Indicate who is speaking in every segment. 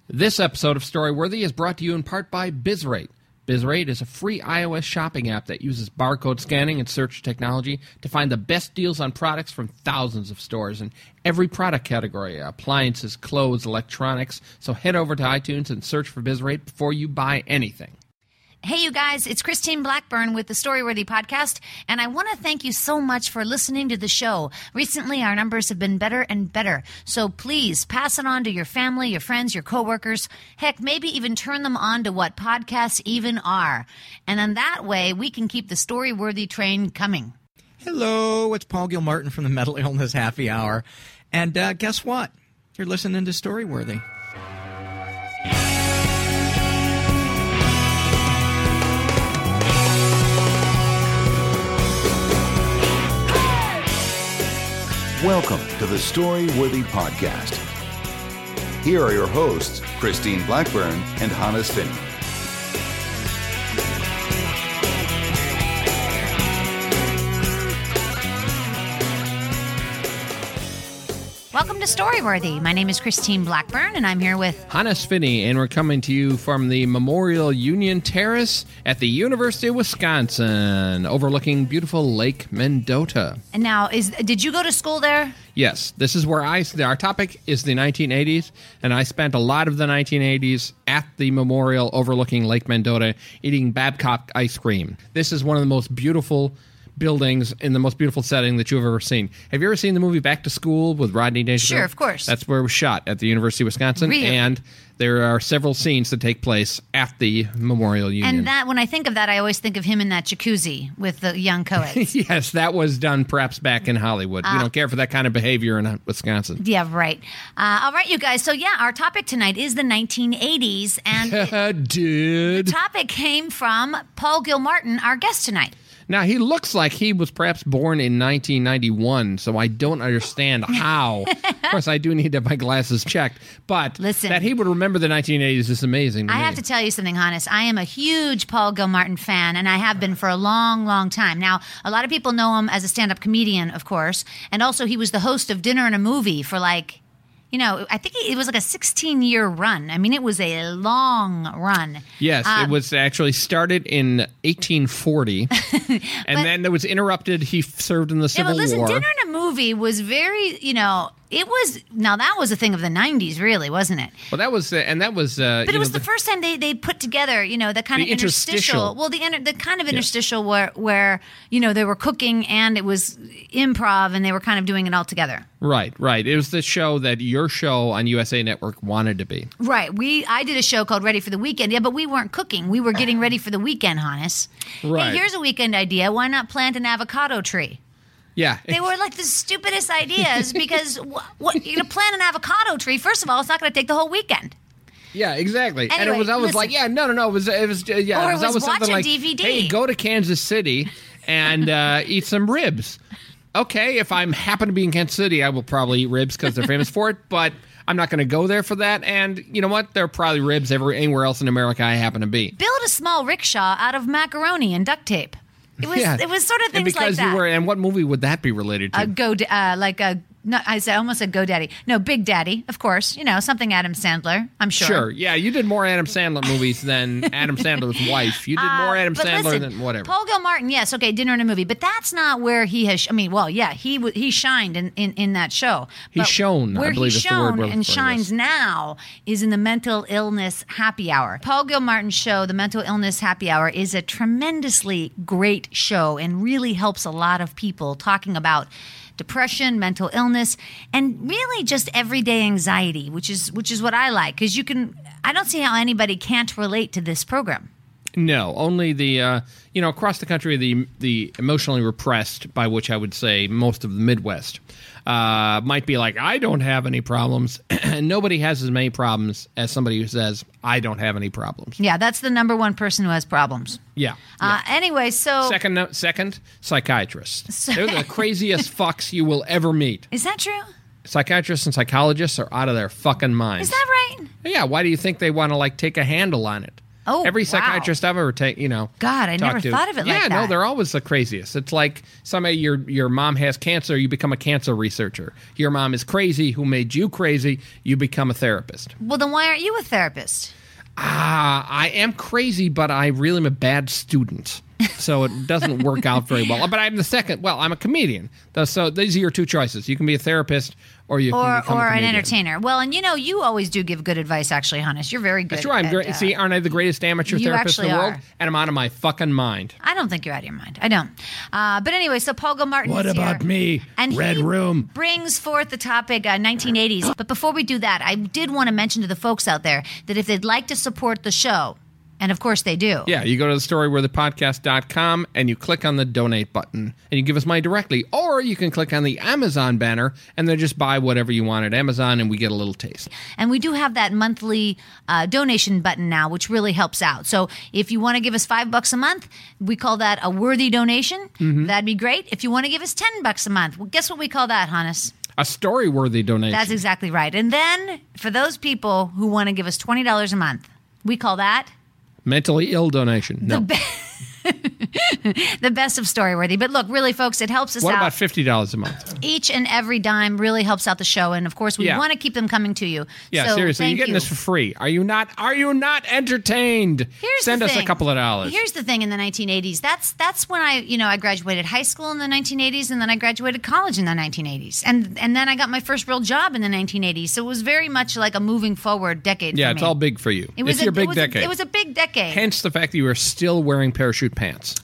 Speaker 1: This episode of Storyworthy is brought to you in part by BizRate. BizRate is a free iOS shopping app that uses barcode scanning and search technology to find the best deals on products from thousands of stores in every product category, appliances, clothes, electronics. So head over to iTunes and search for BizRate before you buy anything.
Speaker 2: Hey, you guys, it's Christine Blackburn with the Storyworthy podcast, and I want to thank you so much for listening to the show. Recently, our numbers have been better and better, so please pass it on to your family, your friends, your coworkers. Heck, maybe even turn them on to what podcasts even are. And then that way, we can keep the Storyworthy train coming.
Speaker 3: Hello, it's Paul Gilmartin from the Mental Illness Happy Hour. And guess what? You're listening to Storyworthy.
Speaker 4: Welcome to the Storyworthy Podcast. Here are your hosts, Christine Blackburn and Hannes Finney.
Speaker 2: Welcome to Storyworthy. My name is Christine Blackburn, and I'm here with
Speaker 1: Hannes Finney, and we're coming to you from the Memorial Union Terrace at the University of Wisconsin, overlooking beautiful Lake Mendota.
Speaker 2: And now, did you go to school there?
Speaker 1: Yes, this is where our topic is the 1980s, and I spent a lot of the 1980s at the memorial overlooking Lake Mendota eating Babcock ice cream. This is one of the most beautiful buildings in the most beautiful setting that you've ever seen. Have you ever seen the movie Back to School with Rodney Dangerfield?
Speaker 2: Sure, of course.
Speaker 1: That's where it was shot, at the University of Wisconsin.
Speaker 2: Really?
Speaker 1: And there are several scenes that take place at the Memorial Union.
Speaker 2: And that, when I think of that, I always think of him in that jacuzzi with the young co-eds.
Speaker 1: Yes, that was done perhaps back in Hollywood. We don't care for that kind of behavior in Wisconsin.
Speaker 2: Yeah, right. All right, you guys. So, yeah, our topic tonight is the 1980s. And the topic came from Paul Gilmartin, our guest tonight.
Speaker 1: Now, he looks like he was perhaps born in 1991, so I don't understand how. Of course, I do need to have my glasses checked, but
Speaker 2: listen,
Speaker 1: that he would remember the 1980s is amazing to me.
Speaker 2: I have to tell you something, Hannes. I am a huge Paul Gilmartin fan, and I have been for a long, long time. Now, a lot of people know him as a stand-up comedian, of course, and also he was the host of Dinner and a Movie for I think it was like a 16-year run. I mean, it was a long run.
Speaker 1: Yes, it was actually started in 1840, and then it was interrupted. He served in the Civil War.
Speaker 2: Dinner and a Movie was very, that was a thing of the 90s, really, wasn't it?
Speaker 1: Well, that was, but
Speaker 2: it was the first time they put together, the kind of interstitial. Well, the kind of interstitial where they were cooking and it was improv and they were kind of doing it all together.
Speaker 1: Right. It was the show that your show on USA Network wanted to be.
Speaker 2: Right. I did a show called Ready for the Weekend. Yeah, but we weren't cooking. We were getting ready for the weekend, Hannes.
Speaker 1: Right.
Speaker 2: Hey, here's a weekend idea. Why not plant an avocado tree?
Speaker 1: Yeah.
Speaker 2: They were like the stupidest ideas because you're going to plant an avocado tree. First of all, it's not going to take the whole weekend.
Speaker 1: Yeah, exactly.
Speaker 2: Anyway,
Speaker 1: and it was always
Speaker 2: listen.
Speaker 1: It was always something like,
Speaker 2: DVD.
Speaker 1: Hey, go to Kansas City and eat some ribs. Okay, if I happen to be in Kansas City, I will probably eat ribs because they're famous for it, but I'm not going to go there for that. And you know what? There are probably ribs anywhere else in America I happen to be.
Speaker 2: Build a small rickshaw out of macaroni and duct tape. It was sort of things like that.
Speaker 1: And what movie would that be related to?
Speaker 2: I almost said GoDaddy. No, Big Daddy, of course. Something Adam Sandler, I'm sure.
Speaker 1: Sure, yeah. You did more Adam Sandler movies than Adam Sandler's wife. You did more Adam Sandler than whatever.
Speaker 2: Paul Gilmartin, yes, okay, Dinner and a Movie. But that's not where he has... he shined in that show.
Speaker 1: He's shown, I believe is the word.
Speaker 2: Where he and shines now is in the Mental Illness Happy Hour. Paul Gilmartin's show, the Mental Illness Happy Hour, is a tremendously great show and really helps a lot of people talking about depression, mental illness, and really just everyday anxiety, which is what I like, because I don't see how anybody can't relate to this program.
Speaker 1: No, only the across the country, the emotionally repressed, by which I would say most of the Midwest, might be like, I don't have any problems. And nobody has as many problems as somebody who says, I don't have any problems.
Speaker 2: Yeah, that's the number one person who has problems.
Speaker 1: Yeah.
Speaker 2: Anyway, so...
Speaker 1: Second, psychiatrists. They're the craziest fucks you will ever meet.
Speaker 2: Is that true?
Speaker 1: Psychiatrists and psychologists are out of their fucking minds.
Speaker 2: Is that right?
Speaker 1: Yeah, why do you think they want to, take a handle on it?
Speaker 2: Oh,
Speaker 1: Every
Speaker 2: wow.
Speaker 1: psychiatrist I've ever
Speaker 2: God, I never
Speaker 1: talked to.
Speaker 2: thought of it like
Speaker 1: Yeah, no,
Speaker 2: that.
Speaker 1: they're always the craziest. It's like somebody, your mom has cancer, you become a cancer researcher. Your mom is crazy, who made you crazy, you become a therapist.
Speaker 2: Well, then why aren't you a therapist?
Speaker 1: I am crazy, but I really am a bad student. So it doesn't work out very well. But I'm the second. Well, I'm a comedian. So these are your two choices. You can be a therapist or you can become a
Speaker 2: Or an
Speaker 1: comedian.
Speaker 2: entertainer. Well, and you always do give good advice, actually, Hannes. You're very good.
Speaker 1: That's true. I'm great. See, aren't I the greatest amateur
Speaker 2: you
Speaker 1: therapist in the
Speaker 2: actually
Speaker 1: world?
Speaker 2: are.
Speaker 1: And I'm out of my fucking mind.
Speaker 2: I don't think you're out of your mind. I don't. But anyway, so Paul Gilmartin
Speaker 1: What
Speaker 2: is
Speaker 1: about
Speaker 2: here,
Speaker 1: me?
Speaker 2: And
Speaker 1: Red
Speaker 2: he
Speaker 1: Room.
Speaker 2: brings forth the topic 1980s. But before we do that, I did want to mention to the folks out there that if they'd like to support the show, and of course they do.
Speaker 1: Yeah, you go to thestoryworthypodcast.com and you click on the donate button and you give us money directly. Or you can click on the Amazon banner and then just buy whatever you want at Amazon and we get a little taste.
Speaker 2: And we do have that monthly donation button now, which really helps out. So if you want to give us $5 a month, we call that a worthy donation.
Speaker 1: Mm-hmm.
Speaker 2: That'd be great. If you want to give us $10 a month, well, guess what we call that, Hannes?
Speaker 1: A story-worthy donation.
Speaker 2: That's exactly right. And then for those people who want to give us $20 a month, we call that
Speaker 1: Mentally ill donation. No.
Speaker 2: the best of Storyworthy. But look, really, folks, it helps us
Speaker 1: What
Speaker 2: out.
Speaker 1: about $50 a month?
Speaker 2: Each and every dime really helps out the show, and of course, we
Speaker 1: Yeah.
Speaker 2: want to keep them coming to you.
Speaker 1: Yeah,
Speaker 2: So,
Speaker 1: seriously,
Speaker 2: thank
Speaker 1: you're getting
Speaker 2: you.
Speaker 1: this for free. Are you not entertained? Send
Speaker 2: the
Speaker 1: us a
Speaker 2: thing.
Speaker 1: couple of dollars.
Speaker 2: Here's the thing: in the 1980s, that's when I graduated high school in the 1980s, and then I graduated college in the 1980s, and then I got my first real job in the 1980s. So it was very much like a moving forward decade.
Speaker 1: Yeah,
Speaker 2: for
Speaker 1: it's
Speaker 2: me.
Speaker 1: all big for you.
Speaker 2: It was
Speaker 1: It's your big
Speaker 2: it was
Speaker 1: decade.
Speaker 2: It was a big decade.
Speaker 1: Hence the fact that you are still wearing parachute pants.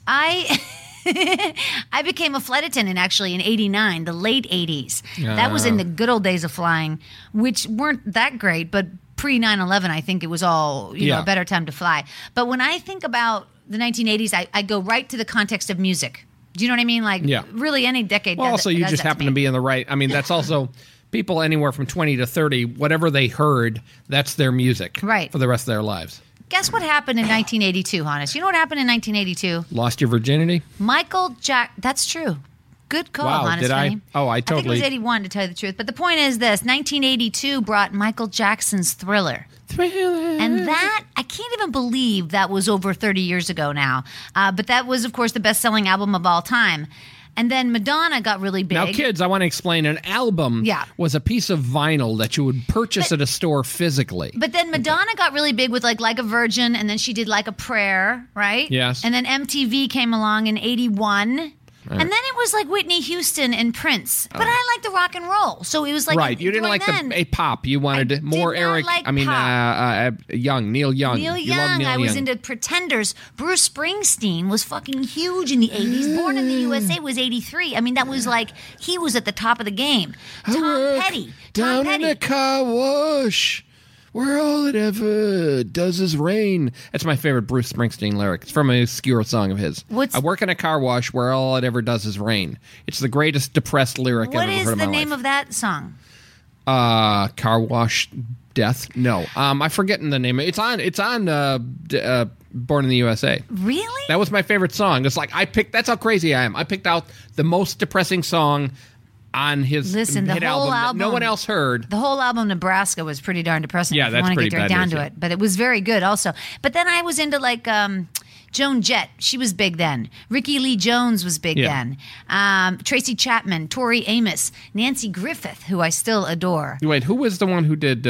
Speaker 2: I became a flight attendant actually in '89, the late '80s. That was in the good old days of flying, which weren't that great, but pre 9/11, I think it was all a better time to fly. But when I think about the 1980s, I go right to the context of music. Do you know what I mean? Like, really, any decade.
Speaker 1: Well, also, you just happen to be in the right. I mean, that's also people anywhere from 20 to 30. Whatever they heard, that's their music,
Speaker 2: Right.
Speaker 1: for the rest of their lives.
Speaker 2: Guess what happened in 1982, Hannes? You know what happened in 1982?
Speaker 1: Lost your virginity?
Speaker 2: That's true. Good call,
Speaker 1: Wow,
Speaker 2: Hannes.
Speaker 1: did I?
Speaker 2: Funny.
Speaker 1: Oh, I
Speaker 2: I think it was
Speaker 1: totally.
Speaker 2: 81 to tell you the truth. But the point is this: 1982 brought Michael Jackson's Thriller. And that, I can't even believe that was over 30 years ago now. But that was, of course, the best-selling album of all time. And then Madonna got really big.
Speaker 1: Now, kids, I want to explain. An album was a piece of vinyl that you would purchase at a store physically.
Speaker 2: But then Madonna got really big with like a Virgin, and then she did Like a Prayer, right?
Speaker 1: Yes.
Speaker 2: And then MTV came along in 81. And then it was like Whitney Houston and Prince. But I like the rock and roll. So it was like
Speaker 1: Right, you didn't like
Speaker 2: then,
Speaker 1: pop. You wanted more
Speaker 2: did not
Speaker 1: Eric.
Speaker 2: like
Speaker 1: Young, Neil Young.
Speaker 2: Neil
Speaker 1: You loved
Speaker 2: Young.
Speaker 1: Neil
Speaker 2: I was
Speaker 1: Young.
Speaker 2: into Pretenders. Bruce Springsteen was fucking huge in the 80s. Born in the USA was 83. I mean, that was like, he was at the top of the game. Tom Petty.
Speaker 1: Down in a car wash, where all it ever does is rain. That's my favorite Bruce Springsteen lyric. It's from a obscure song of his. I work in a car wash where all it ever does is rain. It's the greatest depressed lyric I've
Speaker 2: What
Speaker 1: ever
Speaker 2: is
Speaker 1: heard in
Speaker 2: the
Speaker 1: my
Speaker 2: name
Speaker 1: life.
Speaker 2: of that song?
Speaker 1: Car wash death? No. I'm forgetting the name. It's on Born in the USA.
Speaker 2: Really?
Speaker 1: That was my favorite song. It's like that's how crazy I am. I picked out the most depressing song on his hit
Speaker 2: the whole
Speaker 1: album that
Speaker 2: album.
Speaker 1: no one else heard.
Speaker 2: The whole album Nebraska was pretty darn depressing.
Speaker 1: Yeah,
Speaker 2: if
Speaker 1: that's
Speaker 2: you want to
Speaker 1: pretty
Speaker 2: get right
Speaker 1: bad
Speaker 2: down
Speaker 1: news,
Speaker 2: to
Speaker 1: yeah.
Speaker 2: it. But it was very good also. But then I was into like Joan Jett. She was big then. Ricky Lee Jones was big then. Tracy Chapman, Tori Amos, Nancy Griffith, who I still adore.
Speaker 1: Wait, who was the one who did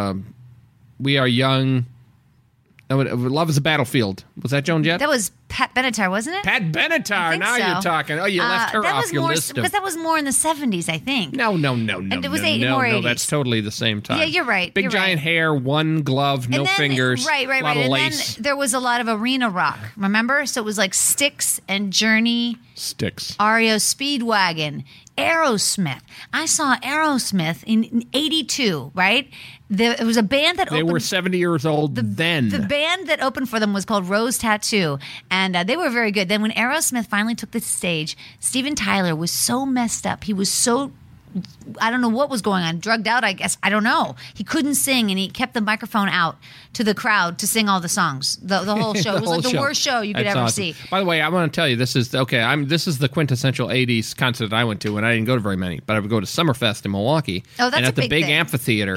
Speaker 1: We Are Young? Love is a Battlefield. Was that Joan Jett?
Speaker 2: That was Pat Benatar, wasn't it?
Speaker 1: Pat Benatar.
Speaker 2: think
Speaker 1: Now
Speaker 2: so.
Speaker 1: you're talking. Oh, you left her
Speaker 2: that
Speaker 1: off
Speaker 2: was
Speaker 1: your
Speaker 2: more,
Speaker 1: list.
Speaker 2: Because that was more in the 70s, I think.
Speaker 1: No.
Speaker 2: And it was more 80s.
Speaker 1: That's totally the same time.
Speaker 2: Yeah, you're right.
Speaker 1: Big
Speaker 2: You're
Speaker 1: giant
Speaker 2: right.
Speaker 1: hair, one glove, no
Speaker 2: And then-
Speaker 1: fingers,
Speaker 2: Right.
Speaker 1: a lot of
Speaker 2: And
Speaker 1: lace.
Speaker 2: then there was a lot of arena rock, remember? So it was like Styx and Journey,
Speaker 1: Sticks.
Speaker 2: REO Speedwagon, Aerosmith. I saw Aerosmith in 82, right? It was a band that
Speaker 1: They
Speaker 2: opened...
Speaker 1: were 70 years old then.
Speaker 2: The band that opened for them was called Rose Tattoo, and they were very good. Then when Aerosmith finally took the stage, Steven Tyler was so messed up. He was so... I don't know what was going on. Drugged out, I guess. I don't know. He couldn't sing, and he kept the microphone out to the crowd to sing all the songs. The whole show. It was like the worst show you could
Speaker 1: That's
Speaker 2: ever
Speaker 1: awesome.
Speaker 2: see.
Speaker 1: By the way, I want to tell you this is the quintessential '80s concert I went to, and I didn't go to very many, but I would go to Summerfest in Milwaukee.
Speaker 2: Oh, that's
Speaker 1: and
Speaker 2: a
Speaker 1: at the
Speaker 2: big
Speaker 1: big
Speaker 2: thing.
Speaker 1: amphitheater.
Speaker 2: Yeah.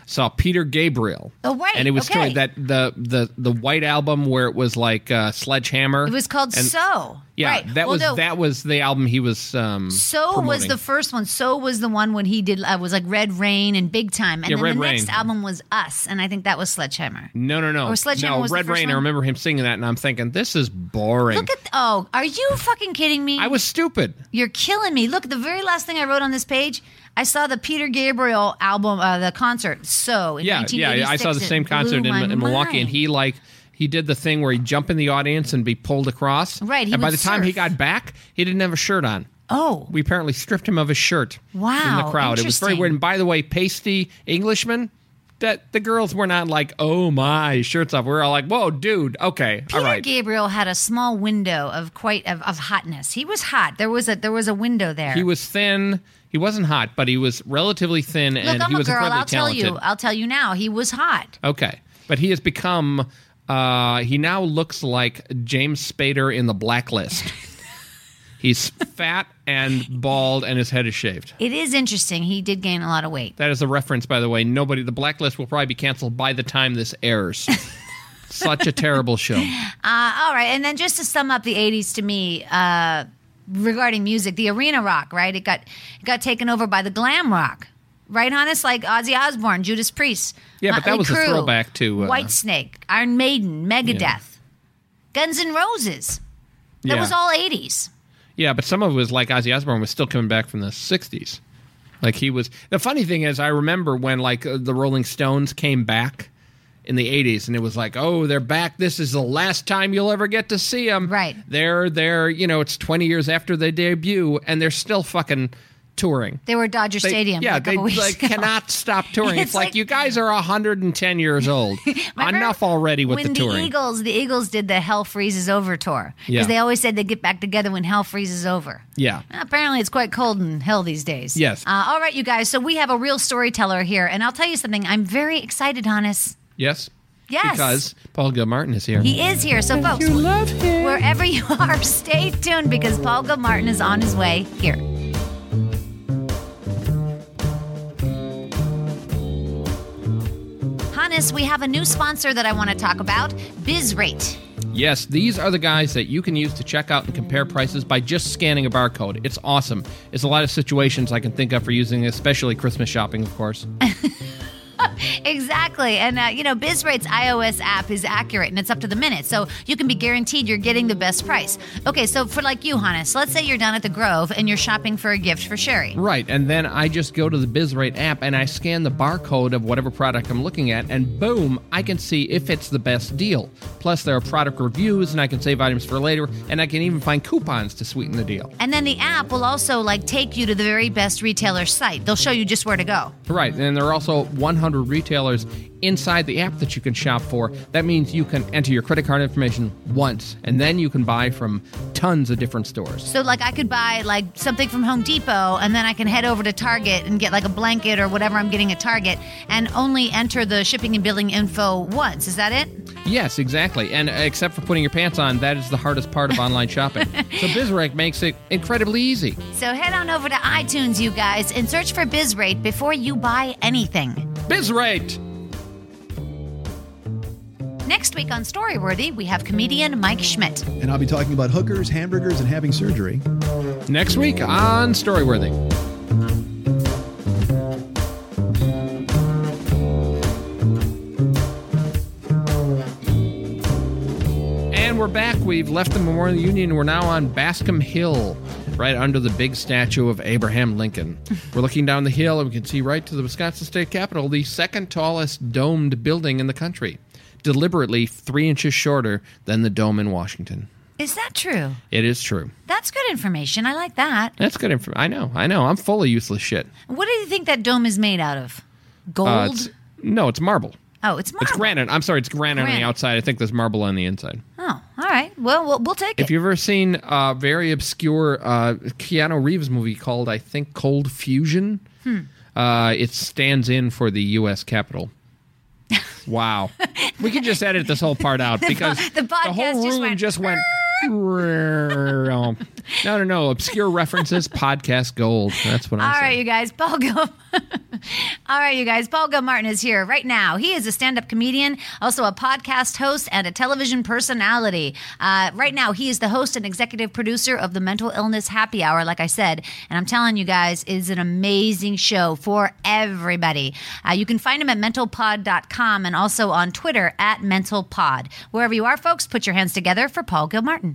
Speaker 1: saw Peter Gabriel.
Speaker 2: Oh, right.
Speaker 1: And it was
Speaker 2: okay.
Speaker 1: touring that the White Album where it was like Sledgehammer.
Speaker 2: It was called So.
Speaker 1: Yeah,
Speaker 2: right.
Speaker 1: that was the album he was
Speaker 2: So
Speaker 1: promoting.
Speaker 2: was the first one. So was the one when he did was like Red Rain and Big Time. And then
Speaker 1: Red
Speaker 2: the
Speaker 1: Rain.
Speaker 2: next album was Us, and I think that was Sledgehammer.
Speaker 1: No.
Speaker 2: Or Sledgehammer was the
Speaker 1: Red
Speaker 2: first
Speaker 1: Rain.
Speaker 2: one?
Speaker 1: I remember him singing that, and I'm thinking, this is boring.
Speaker 2: Look at are you fucking kidding me?
Speaker 1: I was stupid.
Speaker 2: You're killing me. Look, the very last thing I wrote on this page, I saw the Peter Gabriel album, the concert. So in
Speaker 1: Yeah,
Speaker 2: 1986,
Speaker 1: I saw the same
Speaker 2: it
Speaker 1: concert
Speaker 2: blew my
Speaker 1: in Milwaukee, and
Speaker 2: mind.
Speaker 1: he did the thing where he'd jump in the audience and be pulled across.
Speaker 2: Right, he
Speaker 1: and by
Speaker 2: would
Speaker 1: the time he
Speaker 2: surf.
Speaker 1: got back, he didn't have a shirt on.
Speaker 2: Oh,
Speaker 1: We apparently stripped him of his shirt
Speaker 2: Wow,
Speaker 1: in the crowd. It was very
Speaker 2: interesting.
Speaker 1: weird. And by the way, pasty Englishmen, that the girls were not like, oh my, shirts off. We were all like, whoa, dude, okay,
Speaker 2: Peter
Speaker 1: all right.
Speaker 2: Gabriel had a small window of of hotness. He was hot. There was a window there.
Speaker 1: He was thin. He wasn't hot, but he was relatively thin,
Speaker 2: Look,
Speaker 1: and
Speaker 2: I'm
Speaker 1: he
Speaker 2: a
Speaker 1: was
Speaker 2: girl.
Speaker 1: incredibly
Speaker 2: I'll tell
Speaker 1: talented.
Speaker 2: I'll tell you now. He was hot.
Speaker 1: Okay, but he has become. He now looks like James Spader in The Blacklist. He's fat and bald, and his head is shaved.
Speaker 2: It is interesting. He did gain a lot of weight.
Speaker 1: That is a reference, by the way. The Blacklist will probably be canceled by the time this airs. Such a terrible show.
Speaker 2: All right, and then just to sum up the '80s to me, regarding music, the arena rock, right? It got taken over by the glam rock, right? Honest, like Ozzy Osbourne, Judas Priest,
Speaker 1: Yeah, but that
Speaker 2: Mötley
Speaker 1: was a
Speaker 2: Crüe,
Speaker 1: throwback to,
Speaker 2: Whitesnake, Iron Maiden, Megadeth, Guns N' Roses. That
Speaker 1: Yeah.
Speaker 2: was all '80s.
Speaker 1: Yeah, but some of it was like Ozzy Osbourne was still coming back from the 60s. Like he was. The funny thing is, I remember when the Rolling Stones came back in the 80s, and it was like, oh, they're back. This is the last time you'll ever get to see them.
Speaker 2: Right.
Speaker 1: They're it's 20 years after they debut, and they're still fucking touring.
Speaker 2: They were at Dodger Stadium.
Speaker 1: Yeah,
Speaker 2: a couple
Speaker 1: they
Speaker 2: weeks ago.
Speaker 1: cannot stop touring.
Speaker 2: It's
Speaker 1: It's like
Speaker 2: like-
Speaker 1: you guys are 110 years old.
Speaker 2: Remember
Speaker 1: Enough already with
Speaker 2: when
Speaker 1: the touring.
Speaker 2: the Eagles did the Hell Freezes Over tour. Because
Speaker 1: Yeah.
Speaker 2: they always said they get back together when Hell freezes over.
Speaker 1: Yeah.
Speaker 2: Apparently, it's quite cold in hell these days.
Speaker 1: Yes.
Speaker 2: All right, you guys. So we have a real storyteller here. And I'll tell you something. I'm very excited, Hannes.
Speaker 1: Yes?
Speaker 2: Yes.
Speaker 1: Because Paul Gilmartin is here.
Speaker 2: He is here. So, folks, wherever you are, stay tuned because Paul Gilmartin is on his way here. Hannes, we have a new sponsor that I want to talk about, BizRate.
Speaker 1: Yes, these are the guys that you can use to check out and compare prices by just scanning a barcode. It's awesome. It's a lot of situations I can think of for using, especially Christmas shopping, of course.
Speaker 2: Exactly. And, BizRate's iOS app is accurate and it's up to the minute. So you can be guaranteed you're getting the best price. Okay, so for like you, Hannes, let's say you're down at the Grove and you're shopping for a gift for Sherry.
Speaker 1: Right, and then I just go to the BizRate app and I scan the barcode of whatever product I'm looking at, and boom, I can see if it's the best deal. Plus, there are product reviews, and I can save items for later, and I can even find coupons to sweeten the deal.
Speaker 2: And then the app will also take you to the very best retailer site. They'll show you just where to go.
Speaker 1: Right, and there are also 100 retailers inside the app that you can shop for. That means you can enter your credit card information once, and then you can buy from tons of different stores.
Speaker 2: So I could buy something from Home Depot, and then I can head over to Target and get a blanket or whatever I'm getting at Target, and only enter the shipping and billing info once. Is that it?
Speaker 1: Yes, exactly. And except for putting your pants on, that is the hardest part of online shopping. So BizRate makes it incredibly easy.
Speaker 2: So head on over to iTunes, you guys, and search for BizRate before you buy anything.
Speaker 1: BizRate!
Speaker 2: Next week on Storyworthy, we have comedian Mike Schmidt.
Speaker 5: And I'll be talking about hookers, hamburgers, and having surgery.
Speaker 1: Next week on Storyworthy. And we're back. We've left the Memorial Union. We're now on Bascom Hill, right under the big statue of Abraham Lincoln. We're looking down the hill, and we can see right to the Wisconsin State Capitol, the second tallest domed building in the country, deliberately 3 inches shorter than the dome in Washington.
Speaker 2: Is that true?
Speaker 1: It is true.
Speaker 2: That's good information. I like that.
Speaker 1: That's good information. I know. I'm full of useless shit.
Speaker 2: What do you think that dome is made out of? Gold?
Speaker 1: It's marble.
Speaker 2: Oh, it's marble.
Speaker 1: It's granite. I'm sorry, it's granite on the
Speaker 2: Granite.
Speaker 1: outside. I think there's marble on the inside.
Speaker 2: Oh, all right. Well, we'll take
Speaker 1: If
Speaker 2: it.
Speaker 1: you've ever seen a very obscure Keanu Reeves movie called, I think, Cold Fusion, it stands in for the U.S. Capitol. Wow. We could just edit this whole part out because
Speaker 2: the podcast
Speaker 1: whole
Speaker 2: just
Speaker 1: room
Speaker 2: went-
Speaker 1: just went. No. Obscure references, podcast gold. That's what
Speaker 2: All
Speaker 1: I'm saying.
Speaker 2: right, you guys. Paul, go. All right, you guys. Paul Gilmartin is here right now. He is a stand-up comedian, also a podcast host, and a television personality. Right now, he is the host and executive producer of the Mental Illness Happy Hour, like I said. And I'm telling you guys, it is an amazing show for everybody. You can find him at mentalpod.com and also on Twitter at mentalpod. Wherever you are, folks, put your hands together for Paul Gilmartin.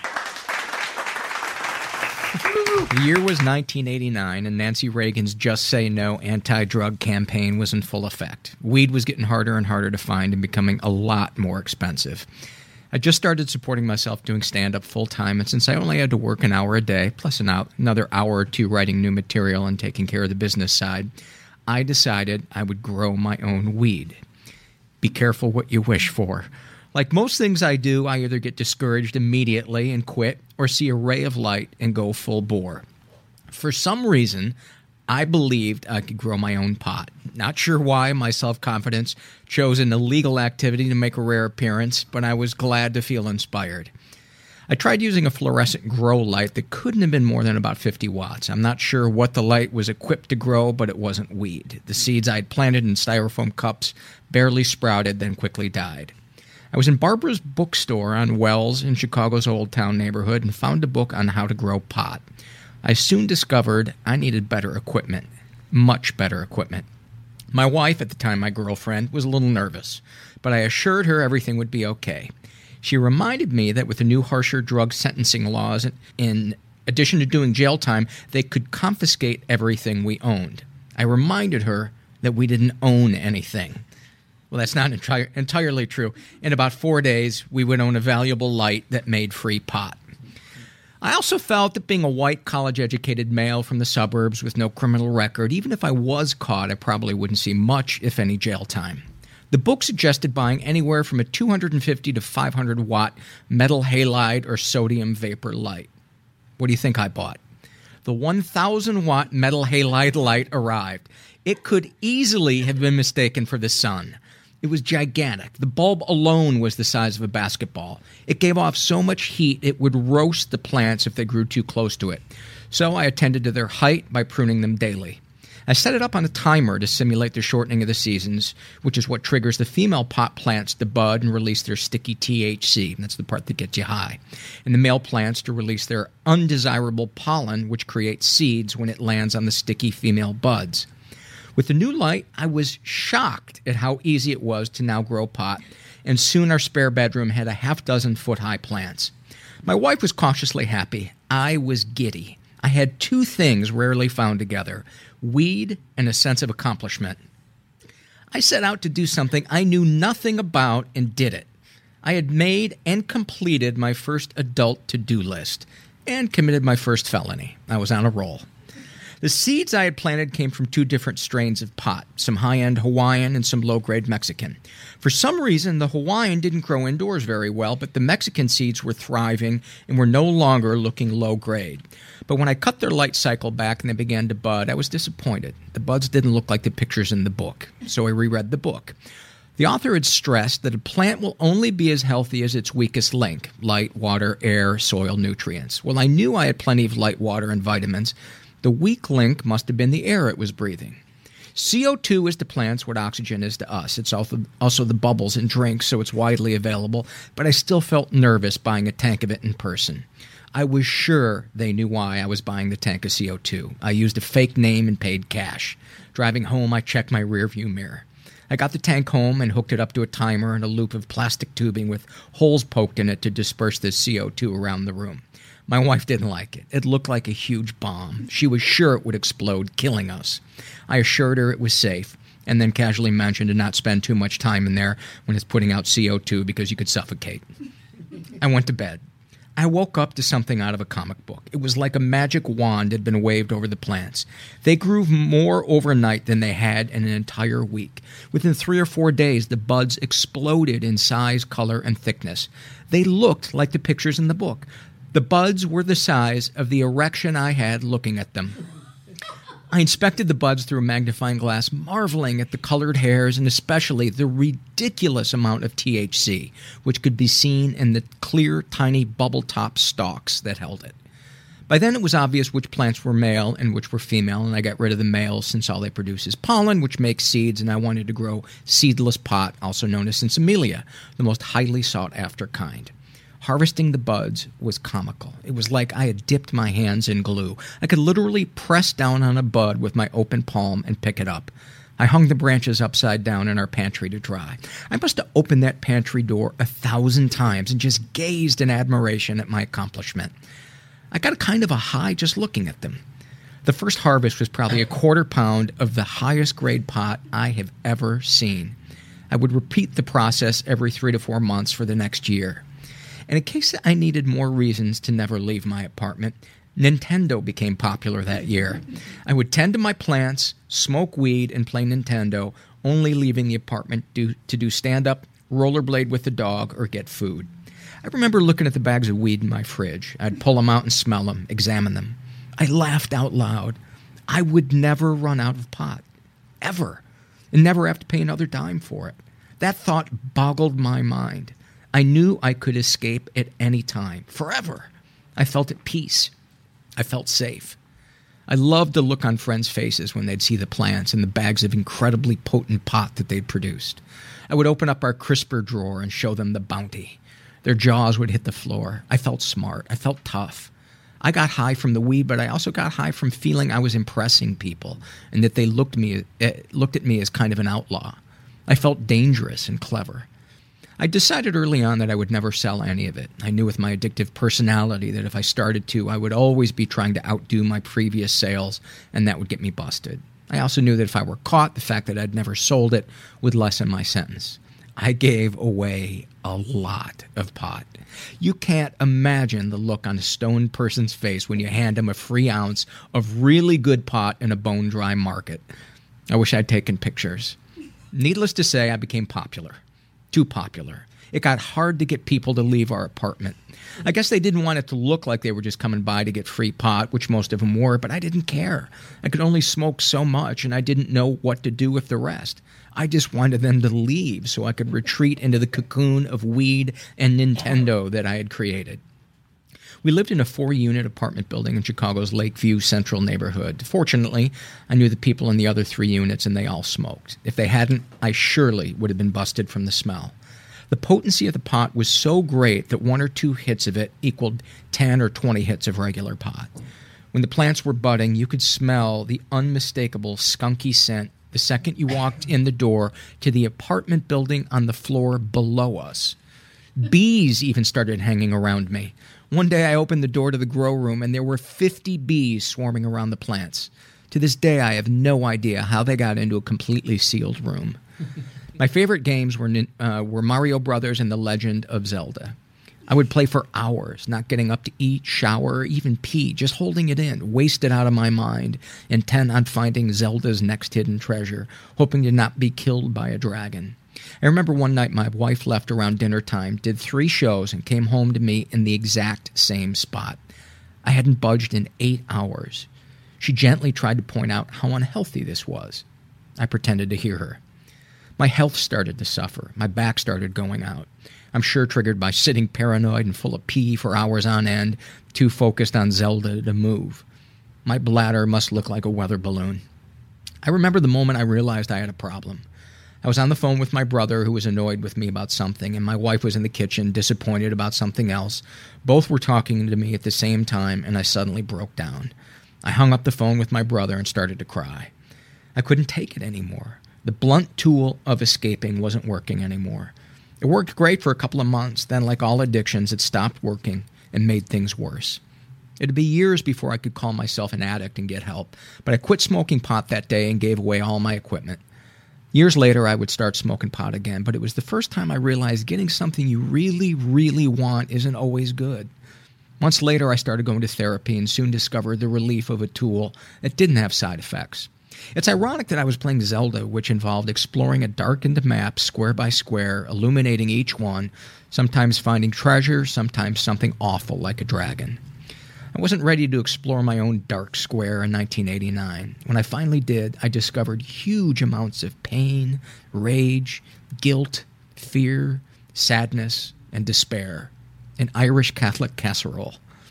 Speaker 3: The year was 1989, and Nancy Reagan's Just Say No anti-drug campaign was in full effect. Weed was getting harder and harder to find and becoming a lot more expensive. I just started supporting myself doing stand-up full-time, and since I only had to work an hour a day, plus another hour or two writing new material and taking care of the business side, I decided I would grow my own weed. Be careful what you wish for. Like most things I do, I either get discouraged immediately and quit, or see a ray of light and go full bore. For some reason, I believed I could grow my own pot. Not sure why my self-confidence chose an illegal activity to make a rare appearance, but I was glad to feel inspired. I tried using a fluorescent grow light that couldn't have been more than about 50 watts. I'm not sure what the light was equipped to grow, but it wasn't weed. The seeds I'd planted in styrofoam cups barely sprouted, then quickly died. I was in Barbara's bookstore on Wells in Chicago's Old Town neighborhood and found a book on how to grow pot. I soon discovered I needed better equipment, much better equipment. My wife, at the time my girlfriend, was a little nervous, but I assured her everything would be okay. She reminded me that with the new harsher drug sentencing laws, in addition to doing jail time, they could confiscate everything we owned. I reminded her that we didn't own anything. Well, that's not entirely true. In about 4 days, we would own a valuable light that made free pot. I also felt that being a white, college-educated male from the suburbs with no criminal record, even if I was caught, I probably wouldn't see much, if any, jail time. The book suggested buying anywhere from a 250 to 500-watt metal halide or sodium vapor light. What do you think I bought? The 1,000-watt metal halide light arrived. It could easily have been mistaken for the sun. It was gigantic. The bulb alone was the size of a basketball. It gave off so much heat it would roast the plants if they grew too close to it. So I attended to their height by pruning them daily. I set it up on a timer to simulate the shortening of the seasons, which is what triggers the female pot plants to bud and release their sticky THC. That's the part that gets you high. And the male plants to release their undesirable pollen, which creates seeds when it lands on the sticky female buds. With the new light, I was shocked at how easy it was to now grow pot, and soon our spare bedroom had a half-dozen-foot-high plants. My wife was cautiously happy. I was giddy. I had two things rarely found together, weed and a sense of accomplishment. I set out to do something I knew nothing about and did it. I had made and completed my first adult to-do list and committed my first felony. I was on a roll. The seeds I had planted came from two different strains of pot, some high-end Hawaiian and some low-grade Mexican. For some reason, the Hawaiian didn't grow indoors very well, but the Mexican seeds were thriving and were no longer looking low-grade. But when I cut their light cycle back and they began to bud, I was disappointed. The buds didn't look like the pictures in the book, so I reread the book. The author had stressed that a plant will only be as healthy as its weakest link, light, water, air, soil, nutrients. Well, I knew I had plenty of light, water, and vitamins. The weak link must have been the air it was breathing. CO2 is to plants what oxygen is to us. It's also the bubbles in drinks, so it's widely available, but I still felt nervous buying a tank of it in person. I was sure they knew why I was buying the tank of CO2. I used a fake name and paid cash. Driving home, I checked my rearview mirror. I got the tank home and hooked it up to a timer and a loop of plastic tubing with holes poked in it to disperse the CO2 around the room. My wife didn't like it. It looked like a huge bomb. She was sure it would explode, killing us. I assured her it was safe, and then casually mentioned to not spend too much time in there when it's putting out CO2 because you could suffocate. I went to bed. I woke up to something out of a comic book. It was like a magic wand had been waved over the plants. They grew more overnight than they had in an entire week. Within 3 or 4 days, the buds exploded in size, color, and thickness. They looked like the pictures in the book. The buds were the size of the erection I had looking at them. I inspected the buds through a magnifying glass, marveling at the colored hairs and especially the ridiculous amount of THC, which could be seen in the clear, tiny bubble-top stalks that held it. By then it was obvious which plants were male and which were female, and I got rid of the males since all they produce is pollen, which makes seeds, and I wanted to grow seedless pot, also known as Sinsemilla, the most highly sought-after kind. Harvesting the buds was comical. It was like I had dipped my hands in glue. I could literally press down on a bud with my open palm and pick it up. I hung the branches upside down in our pantry to dry. I must have opened that pantry door 1,000 times and just gazed in admiration at my accomplishment. I got a kind of a high just looking at them. The first harvest was probably a quarter pound of the highest grade pot I have ever seen. I would repeat the process every 3 to 4 months for the next year. And in case I needed more reasons to never leave my apartment, Nintendo became popular that year. I would tend to my plants, smoke weed, and play Nintendo, only leaving the apartment to do stand-up, rollerblade with the dog, or get food. I remember looking at the bags of weed in my fridge. I'd pull them out and smell them, examine them. I laughed out loud. I would never run out of pot. Ever. And never have to pay another dime for it. That thought boggled my mind. I knew I could escape at any time. Forever. I felt at peace. I felt safe. I loved the look on friends' faces when they'd see the plants and the bags of incredibly potent pot that they'd produced. I would open up our crisper drawer and show them the bounty. Their jaws would hit the floor. I felt smart. I felt tough. I got high from the weed, but I also got high from feeling I was impressing people and that they looked at me as kind of an outlaw. I felt dangerous and clever. I decided early on that I would never sell any of it. I knew with my addictive personality that if I started to, I would always be trying to outdo my previous sales, and that would get me busted. I also knew that if I were caught, the fact that I'd never sold it would lessen my sentence. I gave away a lot of pot. You can't imagine the look on a stoned person's face when you hand him a free ounce of really good pot in a bone-dry market. I wish I'd taken pictures. Needless to say, I became popular. Too popular. It got hard to get people to leave our apartment. I guess they didn't want it to look like they were just coming by to get free pot, which most of them were, but I didn't care. I could only smoke so much, and I didn't know what to do with the rest. I just wanted them to leave so I could retreat into the cocoon of weed and Nintendo that I had created. We lived in a 4-unit apartment building in Chicago's Lakeview Central neighborhood. Fortunately, I knew the people in the other 3 units, and they all smoked. If they hadn't, I surely would have been busted from the smell. The potency of the pot was so great that 1 or 2 hits of it equaled 10 or 20 hits of regular pot. When the plants were budding, you could smell the unmistakable skunky scent the second you walked in the door to the apartment building on the floor below us. Bees even started hanging around me. One day I opened the door to the grow room, and there were 50 bees swarming around the plants. To this day, I have no idea how they got into a completely sealed room. My favorite games were Mario Brothers and The Legend of Zelda. I would play for hours, not getting up to eat, shower, or even pee, just holding it in, wasted out of my mind, intent on finding Zelda's next hidden treasure, hoping to not be killed by a dragon. I remember one night my wife left around dinner time, did 3 shows, and came home to me in the exact same spot. I hadn't budged in 8 hours. She gently tried to point out how unhealthy this was. I pretended to hear her. My health started to suffer. My back started going out. I'm sure triggered by sitting paranoid and full of pee for hours on end, too focused on Zelda to move. My bladder must look like a weather balloon. I remember the moment I realized I had a problem. I was on the phone with my brother, who was annoyed with me about something, and my wife was in the kitchen, disappointed about something else. Both were talking to me at the same time, and I suddenly broke down. I hung up the phone with my brother and started to cry. I couldn't take it anymore. The blunt tool of escaping wasn't working anymore. It worked great for a couple of months, then like all addictions, it stopped working and made things worse. It'd be years before I could call myself an addict and get help, but I quit smoking pot that day and gave away all my equipment. Years later, I would start smoking pot again, but it was the first time I realized getting something you really, really want isn't always good. Months later, I started going to therapy and soon discovered the relief of a tool that didn't have side effects. It's ironic that I was playing Zelda, which involved exploring a darkened map square by square, illuminating each one, sometimes finding treasure, sometimes something awful like a dragon. I wasn't ready to explore my own dark square in 1989. When I finally did, I discovered huge amounts of pain, rage, guilt, fear, sadness, and despair. An Irish Catholic casserole.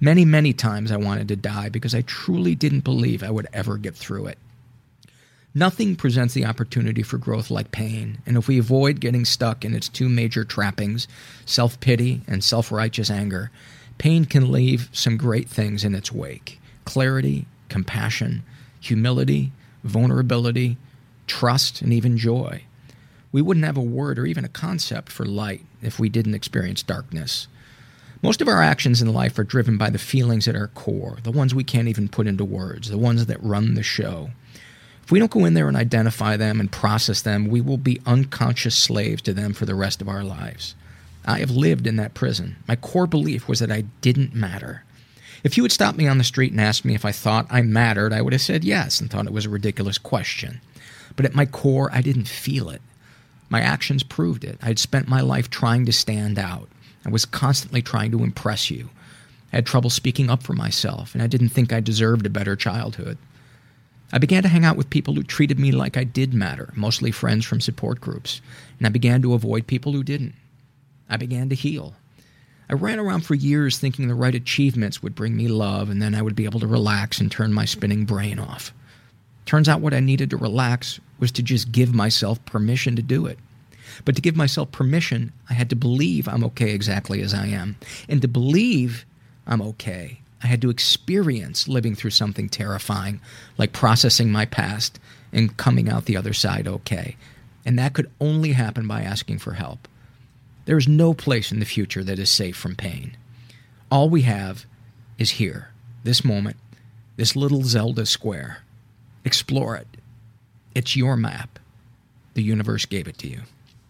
Speaker 3: Many, many times I wanted to die because I truly didn't believe I would ever get through it. Nothing presents the opportunity for growth like pain, and if we avoid getting stuck in its two major trappings, self-pity and self-righteous anger, pain can leave some great things in its wake. Clarity, compassion, humility, vulnerability, trust, and even joy. We wouldn't have a word or even a concept for light if we didn't experience darkness. Most of our actions in life are driven by the feelings at our core, the ones we can't even put into words, the ones that run the show. If we don't go in there and identify them and process them, we will be unconscious slaves to them for the rest of our lives. I have lived in that prison. My core belief was that I didn't matter. If you had stopped me on the street and asked me if I thought I mattered, I would have said yes and thought it was a ridiculous question. But at my core, I didn't feel it. My actions proved it. I had spent my life trying to stand out. I was constantly trying to impress you. I had trouble speaking up for myself, and I didn't think I deserved a better childhood. I began to hang out with people who treated me like I did matter, mostly friends from support groups, and I began to avoid people who didn't. I began to heal. I ran around for years thinking the right achievements would bring me love, and then I would be able to relax and turn my spinning brain off. Turns out what I needed to relax was to just give myself permission to do it. But to give myself permission, I had to believe I'm okay exactly as I am. And to believe I'm okay, I had to experience living through something terrifying, like processing my past and coming out the other side okay. And that could only happen by asking for help. There is no place in the future that is safe from pain. All we have is here, this moment, this little Zelda square. Explore it. It's your map. The universe gave it to you.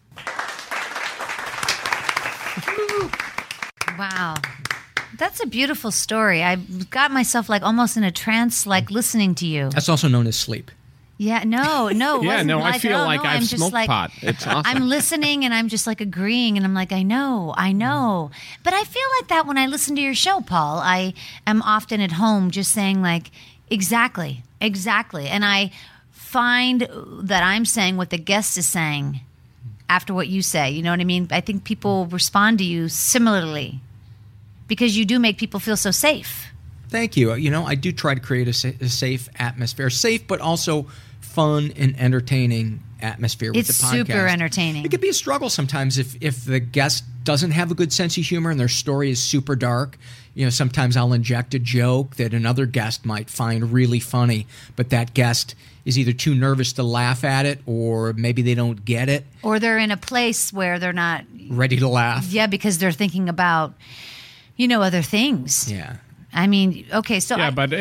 Speaker 2: Wow. That's a beautiful story. I got myself like almost in a trance, like listening to you.
Speaker 3: That's also known as sleep.
Speaker 2: Yeah, no. It
Speaker 1: Yeah,
Speaker 2: wasn't
Speaker 1: no, I
Speaker 2: like,
Speaker 1: feel
Speaker 2: oh,
Speaker 1: like
Speaker 2: no,
Speaker 1: I've
Speaker 2: I'm just
Speaker 1: smoked
Speaker 2: like,
Speaker 1: pot. It's awesome.
Speaker 2: I'm listening and I'm just like agreeing and I'm like, I know. But I feel like that when I listen to your show, Paul. I am often at home just saying like, exactly. And I find that I'm saying what the guest is saying after what you say. You know what I mean? I think people respond to you similarly because you do make people feel so safe.
Speaker 3: Thank you. You know, I do try to create a safe atmosphere. Safe, but also fun and entertaining atmosphere with the podcast.
Speaker 2: It's super entertaining.
Speaker 3: It could be a struggle sometimes if the guest doesn't have a good sense of humor and their story is super dark. You know, sometimes I'll inject a joke that another guest might find really funny, but that guest is either too nervous to laugh at it or maybe they don't get it.
Speaker 2: Or they're in a place where they're not
Speaker 3: ready to laugh.
Speaker 2: Yeah, because they're thinking about, other things.
Speaker 3: Yeah.
Speaker 2: I mean, okay, so
Speaker 1: yeah, but